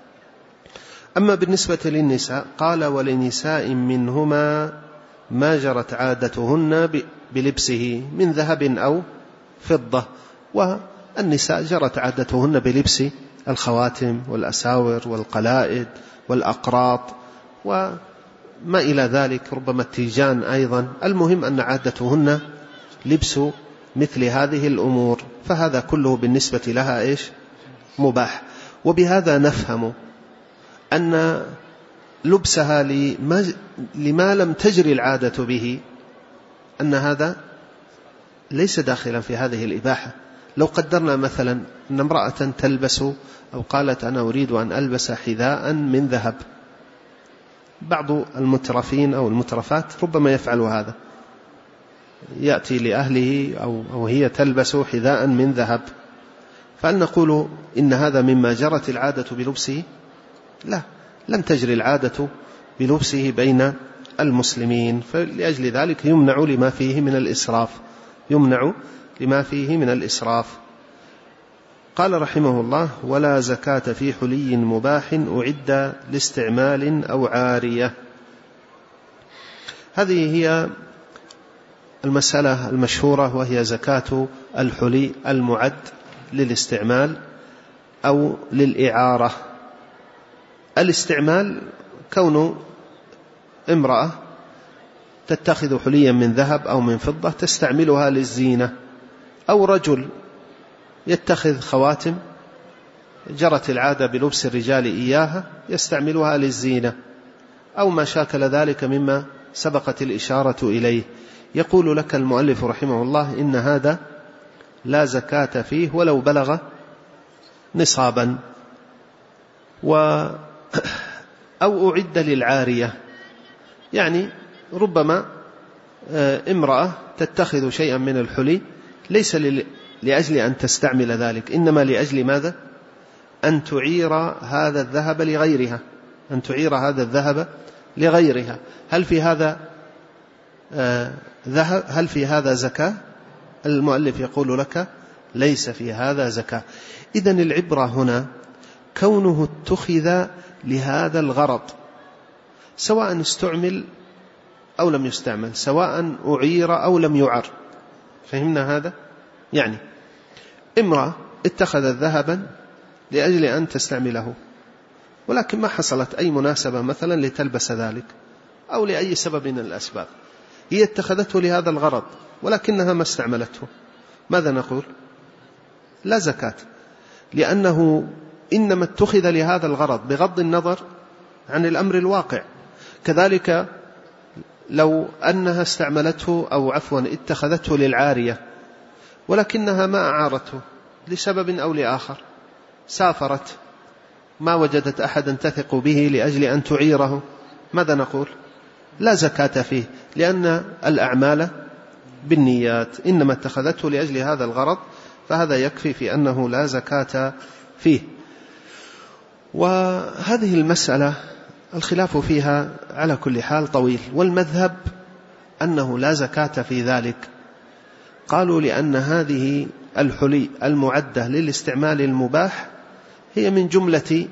أما بالنسبة للنساء قال ولنساء منهما ما جرت عادتهن بلبسه من ذهب أو فضة. والنساء جرت عادتهن بلبس الخواتم والأساور والقلائد والأقراط وما إلى ذلك، ربما التيجان أيضا. المهم أن عادتهن لبس مثل هذه الأمور، فهذا كله بالنسبة لها إيش؟ مباح. وبهذا نفهم أن لبسها لما, لما لم تجري العادة به أن هذا ليس داخلا في هذه الإباحة. لو قدرنا مثلا أن امرأة تلبس أو قالت أنا أريد أن ألبس حذاء من ذهب، بعض المترفين أو المترفات ربما يفعل هذا، يأتي لأهله أو, أو هي تلبس حذاء من ذهب، فهل نقول إن هذا مما جرت العادة بلبسه؟ لا، لم تجري العادة بلبسه بين المسلمين، فلأجل ذلك يمنع لما فيه من الإسراف، يمنع لما فيه من الإسراف. قال رحمه الله ولا زكاة في حلي مباح أعد لاستعمال أو عارية. هذه هي المسألة المشهورة، وهي زكاة الحلي المعد للاستعمال أو للإعارة. الاستعمال كون امرأة تتخذ حليا من ذهب أو من فضة تستعملها للزينة، أو رجل يتخذ خواتم جرت العادة بلبس الرجال إياها يستعملها للزينة، أو ما شاكل ذلك مما سبقت الإشارة إليه. يقول لك المؤلف رحمه الله إن هذا لا زكاة فيه ولو بلغ نصابا. و أو أعد للعارية، يعني ربما امرأة تتخذ شيئا من الحلي ليس لأجل أن تستعمل ذلك، إنما لأجل ماذا؟ أن تعير هذا الذهب لغيرها، أن تعير هذا الذهب لغيرها. هل في هذا ذهب هل في هذا زكاة؟ المؤلف يقول لك ليس في هذا زكاة. إذن العبرة هنا كونه اتخذ لهذا الغرض، سواء استعمل أو لم يستعمل، سواء أعير أو لم يعر. فهمنا هذا؟ يعني امرأة اتخذت ذهبا لأجل أن تستعمله، ولكن ما حصلت أي مناسبة مثلا لتلبس ذلك أو لأي سبب من الأسباب، هي اتخذته لهذا الغرض ولكنها ما استعملته، ماذا نقول؟ لا زكاة، لأنه إنما اتخذ لهذا الغرض بغض النظر عن الأمر الواقع. كذلك لو أنها استعملته أو عفوا اتخذته للعارية ولكنها ما أعارته لسبب أو لآخر، سافرت ما وجدت أحدا تثق به لأجل أن تعيره، ماذا نقول؟ لا زكاة فيه، لأن الأعمال بالنيات، إنما اتخذته لأجل هذا الغرض، فهذا يكفي في أنه لا زكاة فيه. وهذه المسألة الخلاف فيها على كل حال طويل، والمذهب أنه لا زكاة في ذلك. قالوا لأن هذه الحلي المعدة للاستعمال المباح هي من جملة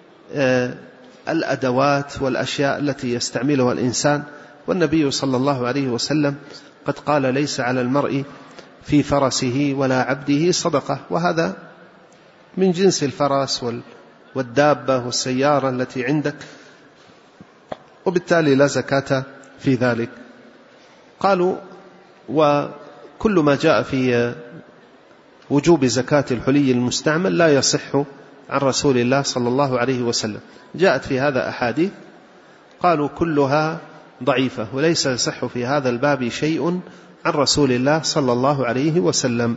الأدوات والأشياء التي يستعملها الإنسان، والنبي صلى الله عليه وسلم قد قال ليس على المرء في فرسه ولا عبده صدقة، وهذا من جنس الفرس والدابة والسيارة التي عندك، وبالتالي لا زكاة في ذلك. قالوا وكل ما جاء في وجوب زكاة الحلي المستعمل لا يصح عن رسول الله صلى الله عليه وسلم، جاءت في هذا أحاديث قالوا كلها ضعيفة وليس يصح في هذا الباب شيء عن رسول الله صلى الله عليه وسلم.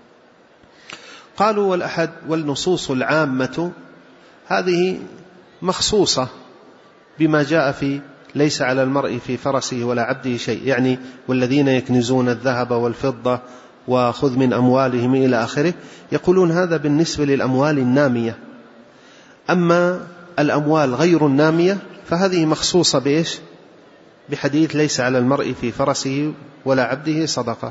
قالوا والأحد والنصوص العامة هذه مخصوصة بما جاء في ليس على المرء في فرسه ولا عبده شيء، يعني والذين يكنزون الذهب والفضة وخذ من أموالهم إلى آخره، يقولون هذا بالنسبة للأموال النامية. أما الأموال غير النامية فهذه مخصوصة بإيش؟ بحديث ليس على المرء في فرسه ولا عبده صدقة.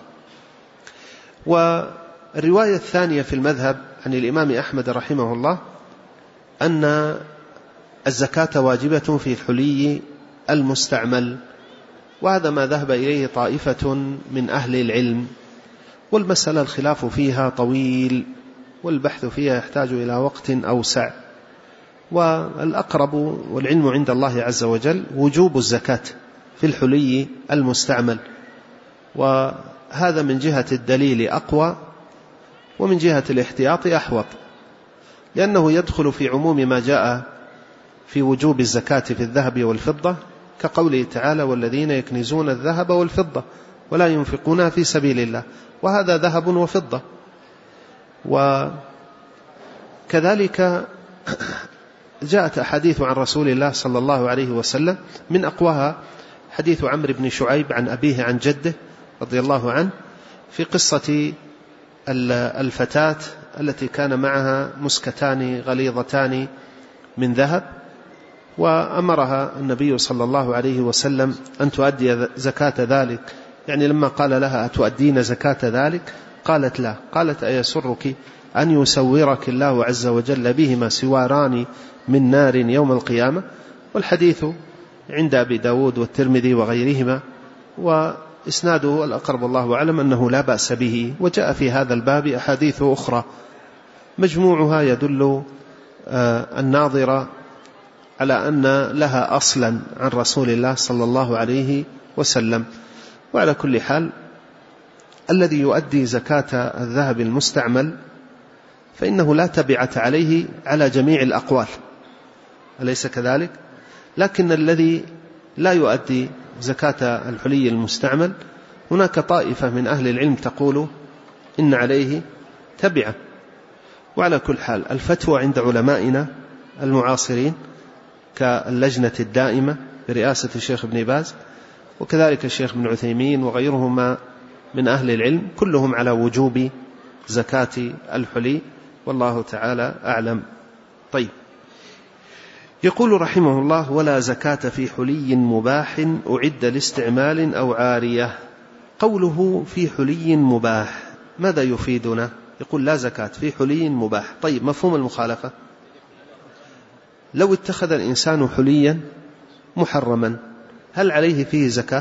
والرواية الثانية في المذهب عن الإمام أحمد رحمه الله أن الزكاة واجبة في الحلي المستعمل، وهذا ما ذهب إليه طائفة من أهل العلم، والمسألة الخلاف فيها طويل والبحث فيها يحتاج إلى وقت أوسع، والأقرب والعلم عند الله عز وجل وجوب الزكاة في الحلي المستعمل، وهذا من جهة الدليل أقوى، ومن جهة الاحتياط أحوط، لأنه يدخل في عموم ما جاء في وجوب الزكاة في الذهب والفضة، كقوله تعالى والذين يكنزون الذهب والفضة ولا ينفقونها في سبيل الله، وهذا ذهب وفضة. وكذلك جاءت أحاديث عن رسول الله صلى الله عليه وسلم، من أقواها حديث عمرو بن شعيب عن أبيه عن جده رضي الله عنه في قصة الفتاة التي كان معها مسكتان غليظتان من ذهب، وأمرها النبي صلى الله عليه وسلم أن تؤدي زكاة ذلك، يعني لما قال لها أتؤدين زكاة ذلك؟ قالت لا. قالت أيسرك أن يسورك الله عز وجل بهما سواران من نار يوم القيامة؟ والحديث عند أبي داود والترمذي وغيرهما، وإسناده الأقرب الله أعلم أنه لا بأس به. وجاء في هذا الباب أحاديث أخرى مجموعها يدل الناظر على أن لها أصلا عن رسول الله صلى الله عليه وسلم. وعلى كل حال الذي يؤدي زكاة الذهب المستعمل فإنه لا تبعة عليه على جميع الأقوال، أليس كذلك؟ لكن الذي لا يؤدي زكاة الحلي المستعمل هناك طائفة من أهل العلم تقول إن عليه تبعة. وعلى كل حال الفتوى عند علمائنا المعاصرين كاللجنة الدائمة برئاسة الشيخ ابن باز وكذلك الشيخ ابن عثيمين وغيرهما من أهل العلم كلهم على وجوب زكاة الحلي، والله تعالى أعلم. طيب، يقول رحمه الله: ولا زكاة في حلي مباح أعد لاستعمال أو عارية. قوله في حلي مباح ماذا يفيدنا؟ يقول لا زكاة في حلي مباح. طيب، مفهوم المخالفة؟ لو اتخذ الإنسان حليا محرما هل عليه فيه زكاة؟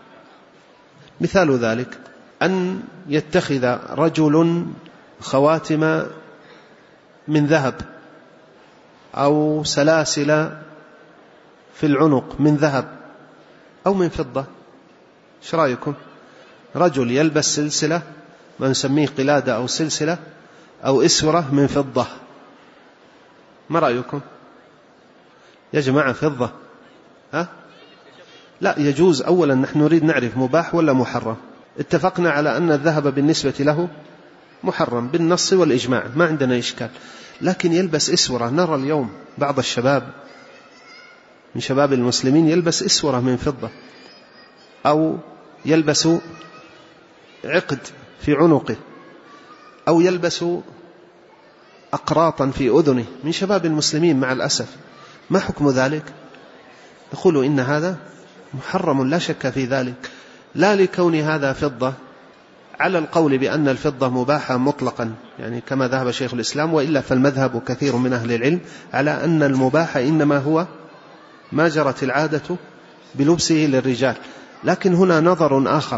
مثال ذلك أن يتخذ رجل خواتم من ذهب أو سلاسل في العنق من ذهب أو من فضة. ايش رأيكم؟ رجل يلبس سلسلة ما نسميه قلادة أو سلسلة أو إسورة من فضة، ما رأيكم يا جماعة؟ فضة ها؟ لا يجوز. أولا نحن نريد نعرف مباح ولا محرم. اتفقنا على أن الذهب بالنسبة له محرم بالنص والإجماع، ما عندنا إشكال. لكن يلبس إسورة، نرى اليوم بعض الشباب من شباب المسلمين يلبس إسورة من فضة، أو يلبس عقد في عنقه، أو يلبس أقراطا في أذنه من شباب المسلمين مع الأسف. ما حكم ذلك؟ يقولوا إن هذا محرم لا شك في ذلك، لا لكون هذا فضة على القول بأن الفضة مباحة مطلقا، يعني كما ذهب شيخ الإسلام، وإلا فالمذهب كثير من أهل العلم على أن المباح إنما هو ما جرت العادة بلبسه للرجال. لكن هنا نظر آخر،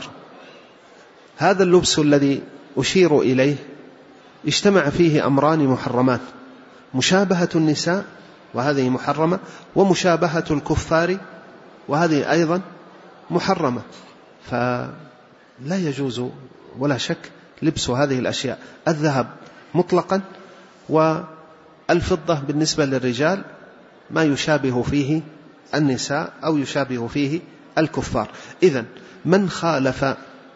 هذا اللبس الذي أشير إليه اجتمع فيه أمران محرمان: مشابهة النساء وهذه محرمة، ومشابهة الكفار وهذه أيضا محرمة. فلا يجوز ولا شك لبس هذه الأشياء، الذهب مطلقا، والفضة بالنسبة للرجال ما يشابه فيه النساء أو يشابه فيه الكفار. إذن من خالف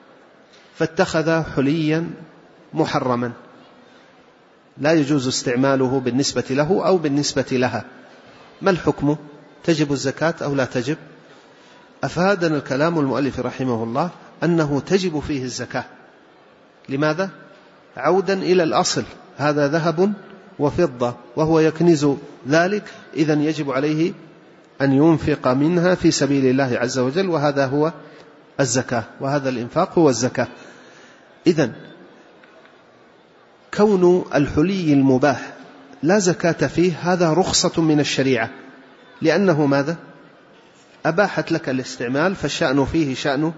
فاتخذ حليا محرما لا يجوز استعماله بالنسبة له أو بالنسبة لها، ما الحكم؟ تجب الزكاة أو لا تجب؟ أفادنا الكلام المؤلف رحمه الله أنه تجب فيه الزكاة. لماذا؟ عودا إلى الأصل، هذا ذهب وفضة وهو يكنز ذلك، إذن يجب عليه أن ينفق منها في سبيل الله عز وجل، وهذا هو الزكاة، وهذا الإنفاق هو الزكاة. إذن كون الحلي المباح لا زكاة فيه هذا رخصة من الشريعة، لأنه ماذا؟ أباحت لك الاستعمال، فالشأن فيه شأن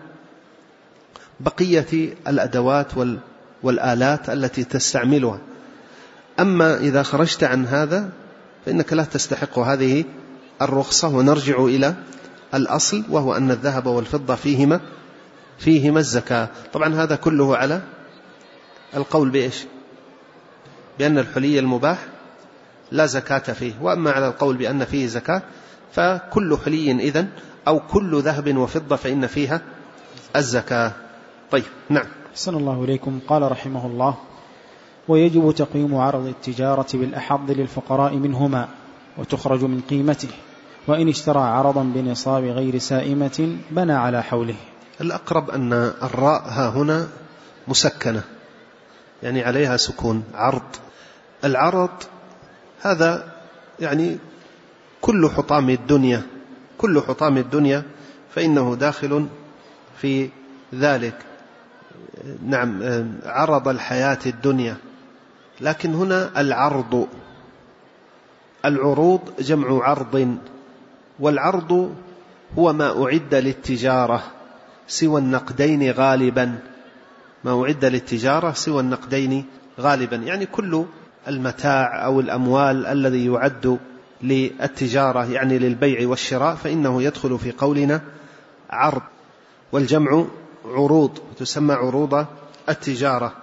بقية الأدوات والآلات التي تستعملها. أما إذا خرجت عن هذا فإنك لا تستحق هذه الرخصة. ونرجع إلى الأصل، وهو أن الذهب والفضة فيهما فيهما الزكاة. طبعا هذا كله على القول بإيش؟ بأن الحلي المباح لا زكاة فيه. وأما على القول بأن فيه زكاة فكل حلي إذن أو كل ذهب وفضة فإن فيها الزكاة. طيب، نعم. أحسن الله إليكم. قال رحمه الله: ويجب تقييم عرض التجارة بالأحظ للفقراء منهما وتخرج من قيمته، وإن اشترى عرضا بنصاب غير سائمة بنى على حوله. الأقرب أن الراء ها هنا مسكنة، يعني عليها سكون. عرض، العرض هذا يعني كل حطام الدنيا، كل حطام الدنيا فإنه داخل في ذلك. نعم، عرض الحياة الدنيا. لكن هنا العرض، العروض جمع عرض، والعرض هو ما أعد للتجارة سوى النقدين غالبا، ما أعد للتجارة سوى النقدين غالبا، يعني كل المتاع أو الأموال الذي يعد للتجارة يعني للبيع والشراء فإنه يدخل في قولنا عرض، والجمع عروض، تسمى عروض التجارة.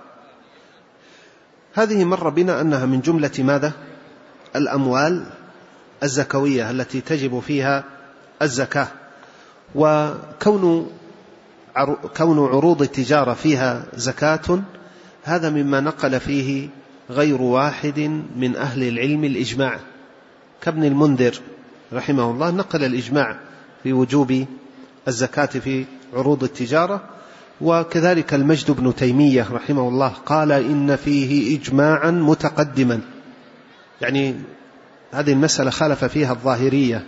هذه مر بنا أنها من جملة ماذا؟ الأموال الزكوية التي تجب فيها الزكاة. وكون كون عروض التجارة فيها زكاة هذا مما نقل فيه غير واحد من أهل العلم الإجماع، كابن المنذر رحمه الله نقل الإجماع في وجوب الزكاة في عروض التجارة. وكذلك المجد بن تيمية رحمه الله قال إن فيه إجماعا متقدما، يعني هذه المسألة خالف فيها الظاهرية،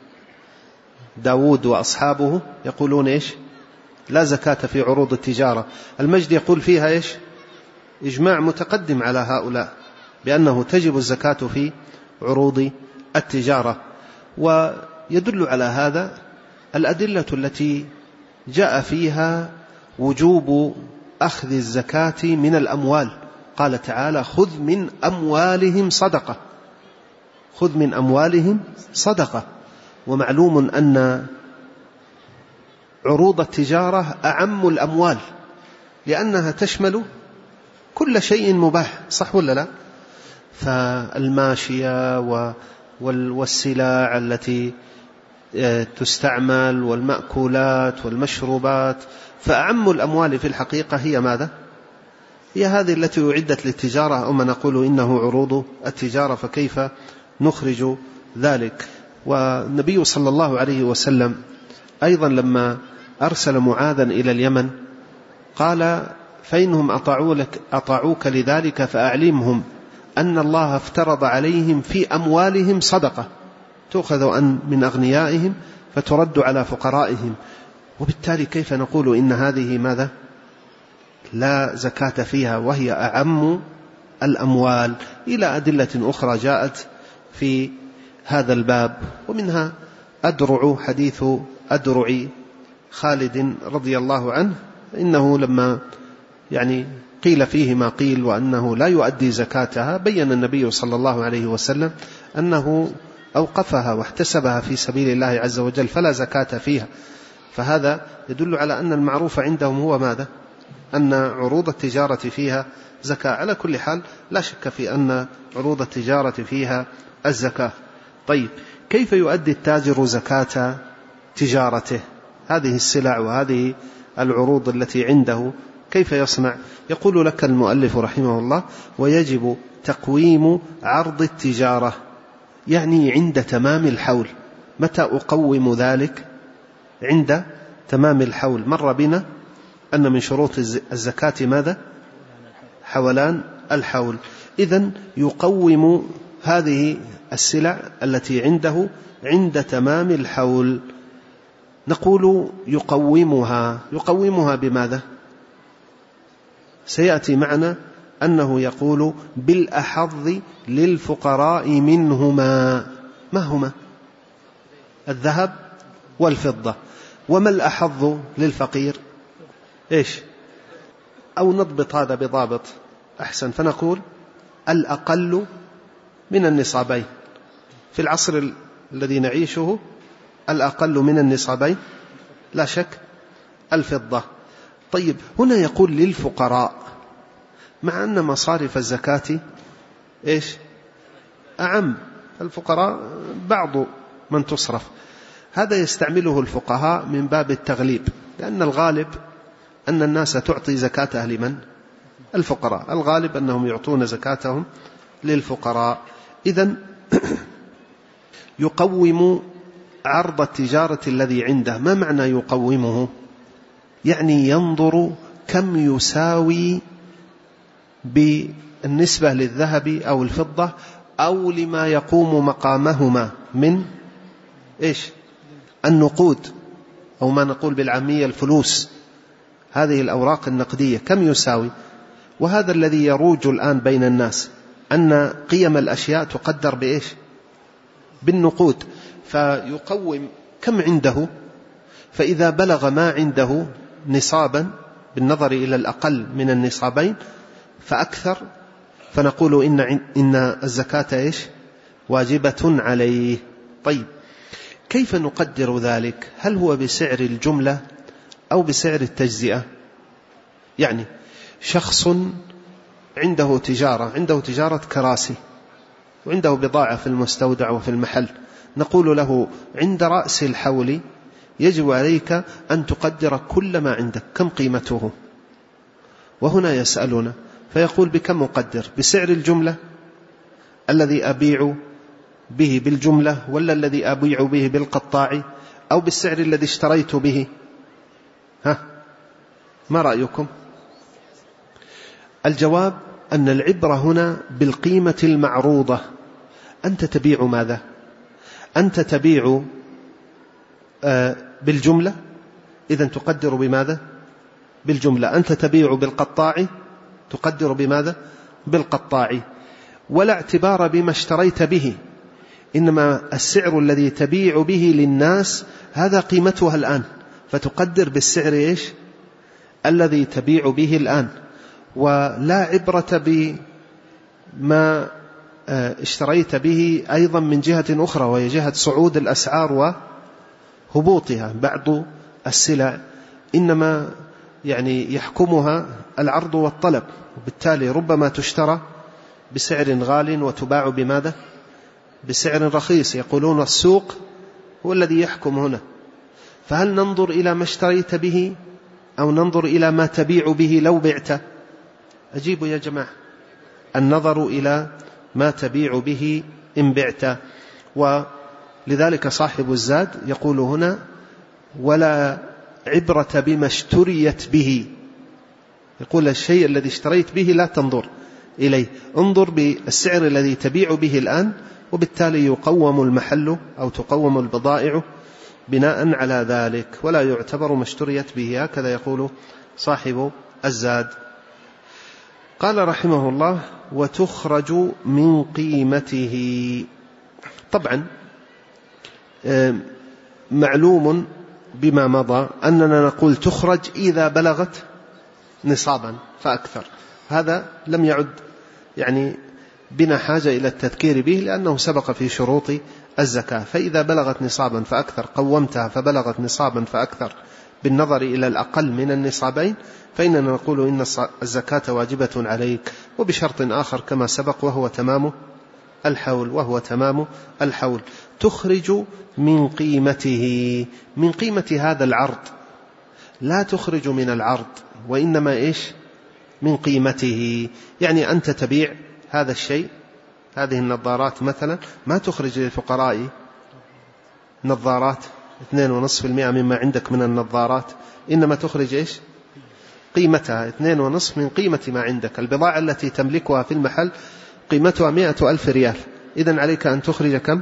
داود وأصحابه يقولون إيش؟ لا زكاة في عروض التجارة. المجد يقول فيها إيش؟ إجماع متقدم على هؤلاء بأنه تجب الزكاة في عروض التجارة. ويدل على هذا الأدلة التي جاء فيها وجوب أخذ الزكاة من الأموال. قال تعالى: خذ من أموالهم صدقة، خذ من أموالهم صدقة. ومعلوم أن عروض التجارة أعم الأموال، لأنها تشمل كل شيء مباح، صح ولا لا؟ فالماشية والسلع التي تستعمل والمأكولات والمشروبات، فأعم الأموال في الحقيقة هي ماذا؟ هي هذه التي أعدت للتجارة، أما نقول إنه عروض التجارة، فكيف نخرج ذلك؟ والنبي صلى الله عليه وسلم أيضا لما أرسل معاذا إلى اليمن قال: فإنهم أطاعوك لذلك فأعلمهم أن الله افترض عليهم في أموالهم صدقة تؤخذ من أغنيائهم فترد على فقرائهم. وبالتالي كيف نقول إن هذه ماذا؟ لا زكاة فيها، وهي أعم الأموال، إلى أدلة أخرى جاءت في هذا الباب. ومنها أدرع، حديث أدرع خالد رضي الله عنه، إنه لما يعني قيل فيه ما قيل وأنه لا يؤدي زكاتها، بين النبي صلى الله عليه وسلم أنه أوقفها واحتسبها في سبيل الله عز وجل فلا زكاة فيها. فهذا يدل على أن المعروف عندهم هو ماذا؟ أن عروض التجارة فيها زكاة. على كل حال لا شك في أن عروض التجارة فيها الزكاة. طيب، كيف يؤدي التاجر زكاة تجارته؟ هذه السلع وهذه العروض التي عنده كيف يصنع؟ يقول لك المؤلف رحمه الله: ويجب تقويم عرض التجارة، يعني عند تمام الحول. متى أقوم ذلك؟ عند تمام الحول. مر بنا أن من شروط الزكاة ماذا؟ حولان الحول. إذن يقوم هذه السلع التي عنده عند تمام الحول. نقول يقومها، يقومها بماذا؟ سيأتي معنا أنه يقول: بالأحظ للفقراء منهما. ما هما؟ الذهب والفضة. وما الأحظ للفقير؟ إيش؟ أو نضبط هذا بضابط أحسن، فنقول الأقل من النصابين. في العصر الذي نعيشه الأقل من النصابين لا شك الفضة. طيب، هنا يقول للفقراء، مع أن مصارف الزكاة إيش؟ أعم. الفقراء بعض من تصرف، هذا يستعمله الفقهاء من باب التغليب، لأن الغالب أن الناس تعطي زكاتها لمن؟ الفقراء. الغالب أنهم يعطون زكاتهم للفقراء. إذن يقوم عرض التجارة الذي عنده. ما معنى يقومه؟ يعني ينظر كم يساوي بالنسبة للذهب أو الفضة أو لما يقوم مقامهما من إيش؟ النقود، أو ما نقول بالعامية الفلوس، هذه الأوراق النقدية كم يساوي. وهذا الذي يروج الآن بين الناس، أن قيم الأشياء تقدر بإيش؟ بالنقود. فيقوم كم عنده، فإذا بلغ ما عنده نصابا بالنظر إلى الأقل من النصابين فأكثر، فنقول إن, إن الزكاة إيش؟ واجبة عليه. طيب، كيف نقدر ذلك؟ هل هو بسعر الجملة أو بسعر التجزئة؟ يعني شخص عنده تجارة، عنده تجارة كراسي وعنده بضاعة في المستودع وفي المحل، نقول له عند رأس الحول يجب عليك أن تقدر كل ما عندك، كم قيمته. وهنا يسألنا فيقول: بكم أقدر؟ بسعر الجملة الذي أبيع به بالجملة، ولا الذي أبيع به بالقطاع، أو بالسعر الذي اشتريت به؟ ها، ما رأيكم؟ الجواب أن العبرة هنا بالقيمة المعروضة أنت تبيع ماذا؟ أنت تبيع بالجملة، إذن تقدر بماذا؟ بالجملة. أنت تبيع بالقطاع، تقدر بماذا؟ بالقطاع. ولا اعتبار بما اشتريت به، إنما السعر الذي تبيع به للناس هذا قيمتها الآن، فتقدر بالسعر إيش؟ الذي تبيع به الآن. ولا عبرة بما اشتريت به أيضا من جهة أخرى، وهي جهة صعود الأسعار وهبوطها. بعض السلع إنما يعني يحكمها العرض والطلب، وبالتالي ربما تشترى بسعر غال وتباع بماذا؟ بسعر رخيص. يقولون السوق هو الذي يحكم هنا. فهل ننظر إلى ما اشتريت به أو ننظر إلى ما تبيع به لو بعت؟ أجيبوا يا جماعة. النظر إلى ما تبيع به إن بعت. ولذلك صاحب الزاد يقول هنا: ولا عبرة بما اشتريت به. يقول الشيء الذي اشتريت به لا تنظر إليه، انظر بالسعر الذي تبيع به الآن، وبالتالي يقوم المحل أو تقوم البضائع بناء على ذلك، ولا يعتبر ما اشتريت به. هكذا يقول صاحب الزاد. قال رحمه الله: وتخرج من قيمته. طبعا معلوم بما مضى أننا نقول تخرج إذا بلغت نصابا فأكثر. هذا لم يعد يعني بنا حاجة إلى التذكير به، لأنه سبق في شروط الزكاة. فإذا بلغت نصابا فأكثر، قومتها فبلغت نصابا فأكثر بالنظر إلى الأقل من النصابين، فإننا نقول إن الزكاة واجبة عليك، وبشرط آخر كما سبق، وهو تمام الحول وهو تمام الحول. تخرج من قيمته، من قيمة هذا العرض، لا تخرج من العرض، وإنما إيش؟ من قيمته. يعني أنت تبيع هذا الشيء، هذه النظارات مثلا، ما تخرج للفقراء نظارات اثنين ونصف في المئة مما عندك من النظارات، إنما تخرج إيش؟ قيمتها اثنين ونصف من قيمة ما عندك. البضاعة التي تملكها في المحل قيمتها مئة ألف ريال، إذن عليك أن تخرج كم؟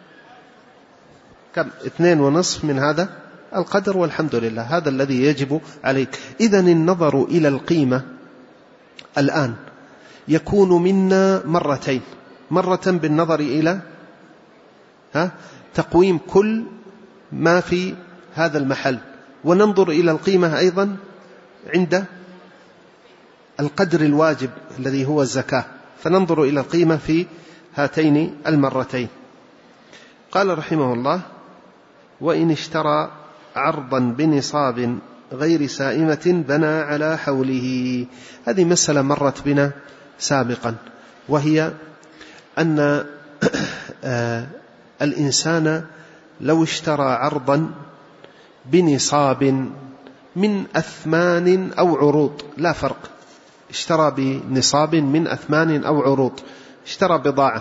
كم؟ اثنين ونصف من هذا القدر، والحمد لله هذا الذي يجب عليك. إذن النظر إلى القيمة الآن يكون منا مرتين: مرة بالنظر إلى ها تقويم كل ما في هذا المحل، وننظر إلى القيمة أيضا عند القدر الواجب الذي هو الزكاة، فننظر إلى القيمة في هاتين المرتين. قال رحمه الله: وإن اشترى عرضا بنصاب غير سائمة بنى على حوله. هذه مسألة مرت بنا سابقا، وهي أن الإنسان لو اشترى عرضا بنصاب من أثمان أو عروض، لا فرق، اشترى بنصاب من أثمان أو عروض، اشترى بضاعة.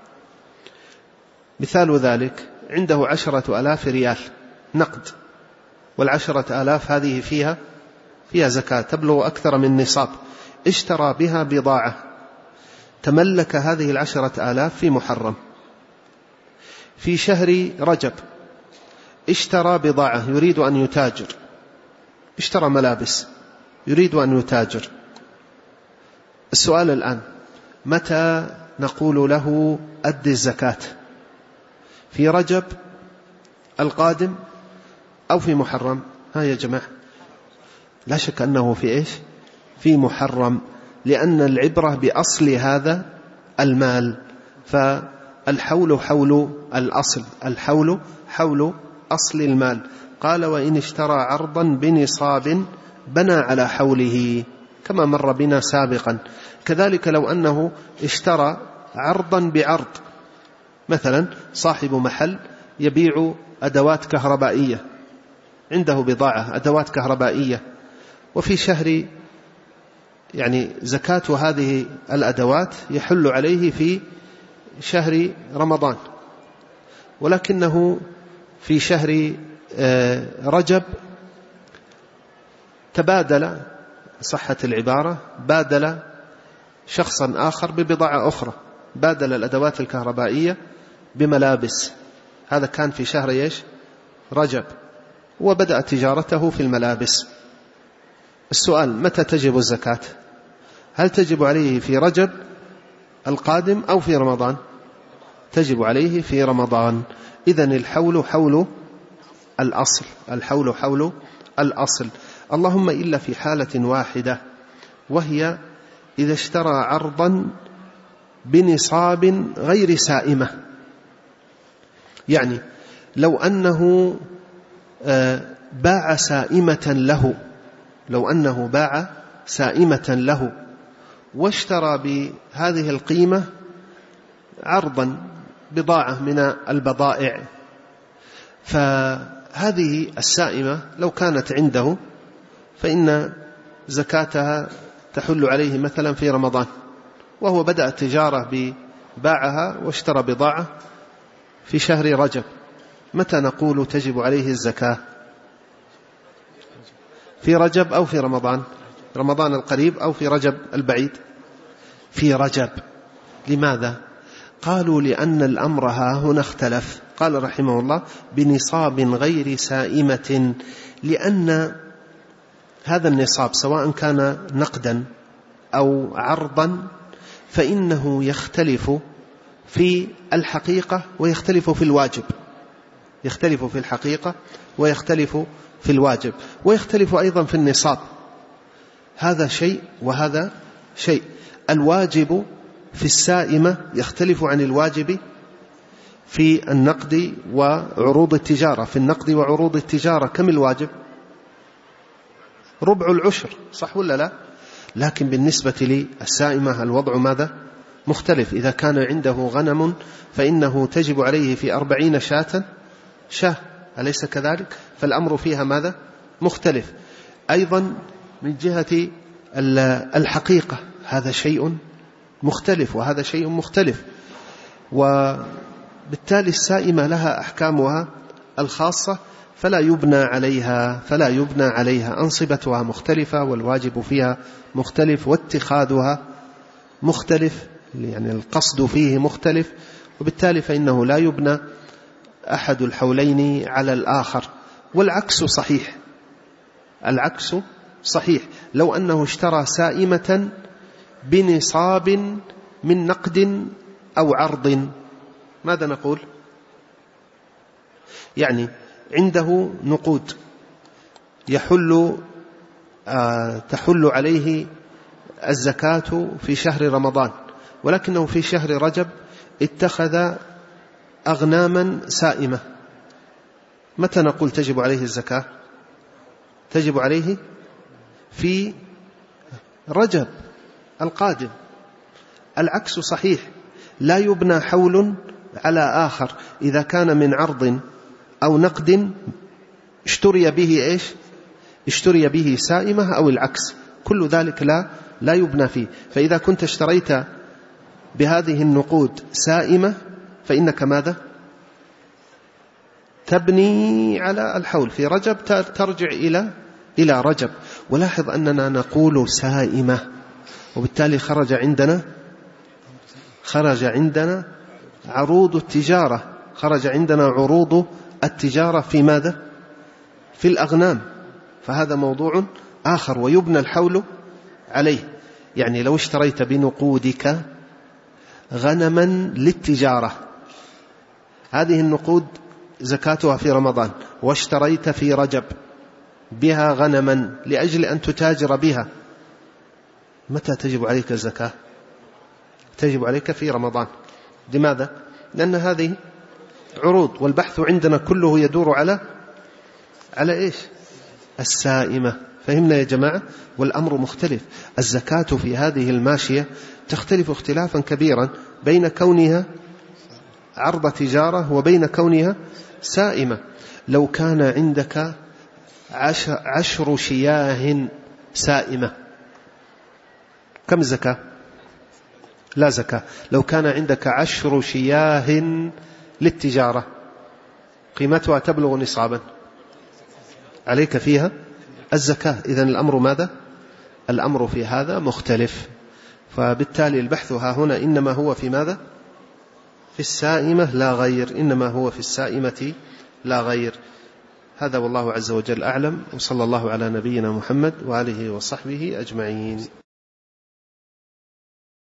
مثال ذلك: عنده عشرة آلاف ريال نقد، والعشرة آلاف هذه فيها فيها زكاة تبلغ أكثر من نصاب، اشترى بها بضاعة، تملك هذه العشرة آلاف في محرم. في شهر رجب اشترى بضاعة، يريد أن يتاجر، اشترى ملابس يريد أن يتاجر. السؤال الآن: متى نقول له أدي الزكاة؟ في رجب القادم أو في محرم؟ ها يا جماعة، لا شك أنه في إيش؟ في محرم، لأن العبرة بأصل هذا المال، فالحول حول الأصل، الحول حول أصل المال. قال: وإن اشترى عرضا بنصاب بنى على حوله، كما مر بنا سابقا. كذلك لو أنه اشترى عرضا بعرض، مثلا صاحب محل يبيع أدوات كهربائية، عنده بضاعة أدوات كهربائية، وفي شهر يعني زكاة هذه الأدوات يحل عليه في شهر رمضان، ولكنه في شهر رجب تبادل، صحة العبارة، بادل شخصا آخر ببضاعة أخرى، بادل الأدوات الكهربائية بملابس، هذا كان في شهر إيش؟ رجب، وبدأ تجارته في الملابس. السؤال: متى تجب الزكاة؟ هل تجب عليه في رجب القادم أو في رمضان؟ تجب عليه في رمضان. إذن الحول حول الأصل، الحول حول الأصل، اللهم إلا في حالة واحدة، وهي إذا اشترى عرضا بنصاب غير سائمة. يعني لو أنه باع سائمة له، لو أنه باع سائمة له واشترى بهذه القيمة عرضا بضاعة من البضائع، فهذه السائمة لو كانت عنده فإن زكاتها تحل عليه مثلا في رمضان، وهو بدأ التجارة بباعها واشترى بضاعة في شهر رجب، متى نقول تجب عليه الزكاة؟ في رجب أو في رمضان؟ رمضان القريب أو في رجب البعيد؟ في رجب. لماذا؟ قالوا لأن الأمر ها هنا اختلف. قال رحمه الله: بنصاب غير سائمة، لأن هذا النصاب سواء كان نقدا أو عرضا فإنه يختلف في الحقيقة ويختلف في الواجب، يختلف في الحقيقة ويختلف في الواجب، ويختلف أيضا في النصاب. هذا شيء وهذا شيء. الواجب في السائمة يختلف عن الواجب في النقد وعروض التجارة. في النقد وعروض التجارة كم الواجب؟ ربع العشر، صح ولا لا؟ لكن بالنسبة للسائمة الوضع ماذا؟ مختلف. إذا كان عنده غنم فإنه تجب عليه في أربعين شاة شاه، أليس كذلك؟ فالأمر فيها ماذا؟ مختلف. أيضا من جهة الحقيقة هذا شيء مختلف وهذا شيء مختلف، وبالتالي السائمة لها أحكامها الخاصة، فلا يبنى عليها فلا يبنى عليها أنصبتها مختلفة، والواجب فيها مختلف، واتخاذها مختلف، يعني القصد فيه مختلف، وبالتالي فإنه لا يبنى أحد الحولين على الآخر. والعكس صحيح، العكس صحيح. لو أنه اشترى سائمة بنصاب من نقد أو عرض، ماذا نقول؟ يعني عنده نقود يحل آه تحل عليه الزكاة في شهر رمضان، ولكنه في شهر رجب اتخذ أغناما سائمة، متى نقول تجب عليه الزكاة؟ تجب عليه في رجب القادم. العكس صحيح، لا يبنى حول على آخر. إذا كان من عرض أو نقد اشتري به إيش؟ اشتري به سائمة أو العكس، كل ذلك لا لا يبنى فيه. فإذا كنت اشتريت بهذه النقود سائمة فإنك ماذا؟ تبني على الحول في رجب، ترجع إلى إلى رجب. ولاحظ أننا نقول سائمة، وبالتالي خرج عندنا خرج عندنا عروض التجارة، خرج عندنا عروض التجارة في ماذا؟ في الأغنام، فهذا موضوع آخر ويبنى الحول عليه. يعني لو اشتريت بنقودك غنما للتجارة، هذه النقود زكاتها في رمضان، واشتريت في رجب بها غنما لأجل أن تتاجر بها، متى تجب عليك الزكاة؟ تجب عليك في رمضان. لماذا؟ لأن هذه عروض، والبحث عندنا كله يدور على على إيش؟ السائمة. فهمنا يا جماعة؟ والأمر مختلف. الزكاة في هذه الماشية تختلف اختلافا كبيرا بين كونها عرض تجارة وبين كونها سائمة. لو كان عندك عشر, عشر شياه سائمة كم الزكاة؟ لا زكاة. لو كان عندك عشر شياه للتجارة قيمتها تبلغ نصابا، عليك فيها الزكاة. إذن الأمر ماذا؟ الأمر في هذا مختلف. فبالتالي البحث ها هنا إنما هو في ماذا؟ في السائمة لا غير، إنما هو في السائمة لا غير. هذا والله عز وجل أعلم، وصلى الله على نبينا محمد وآله وصحبه أجمعين.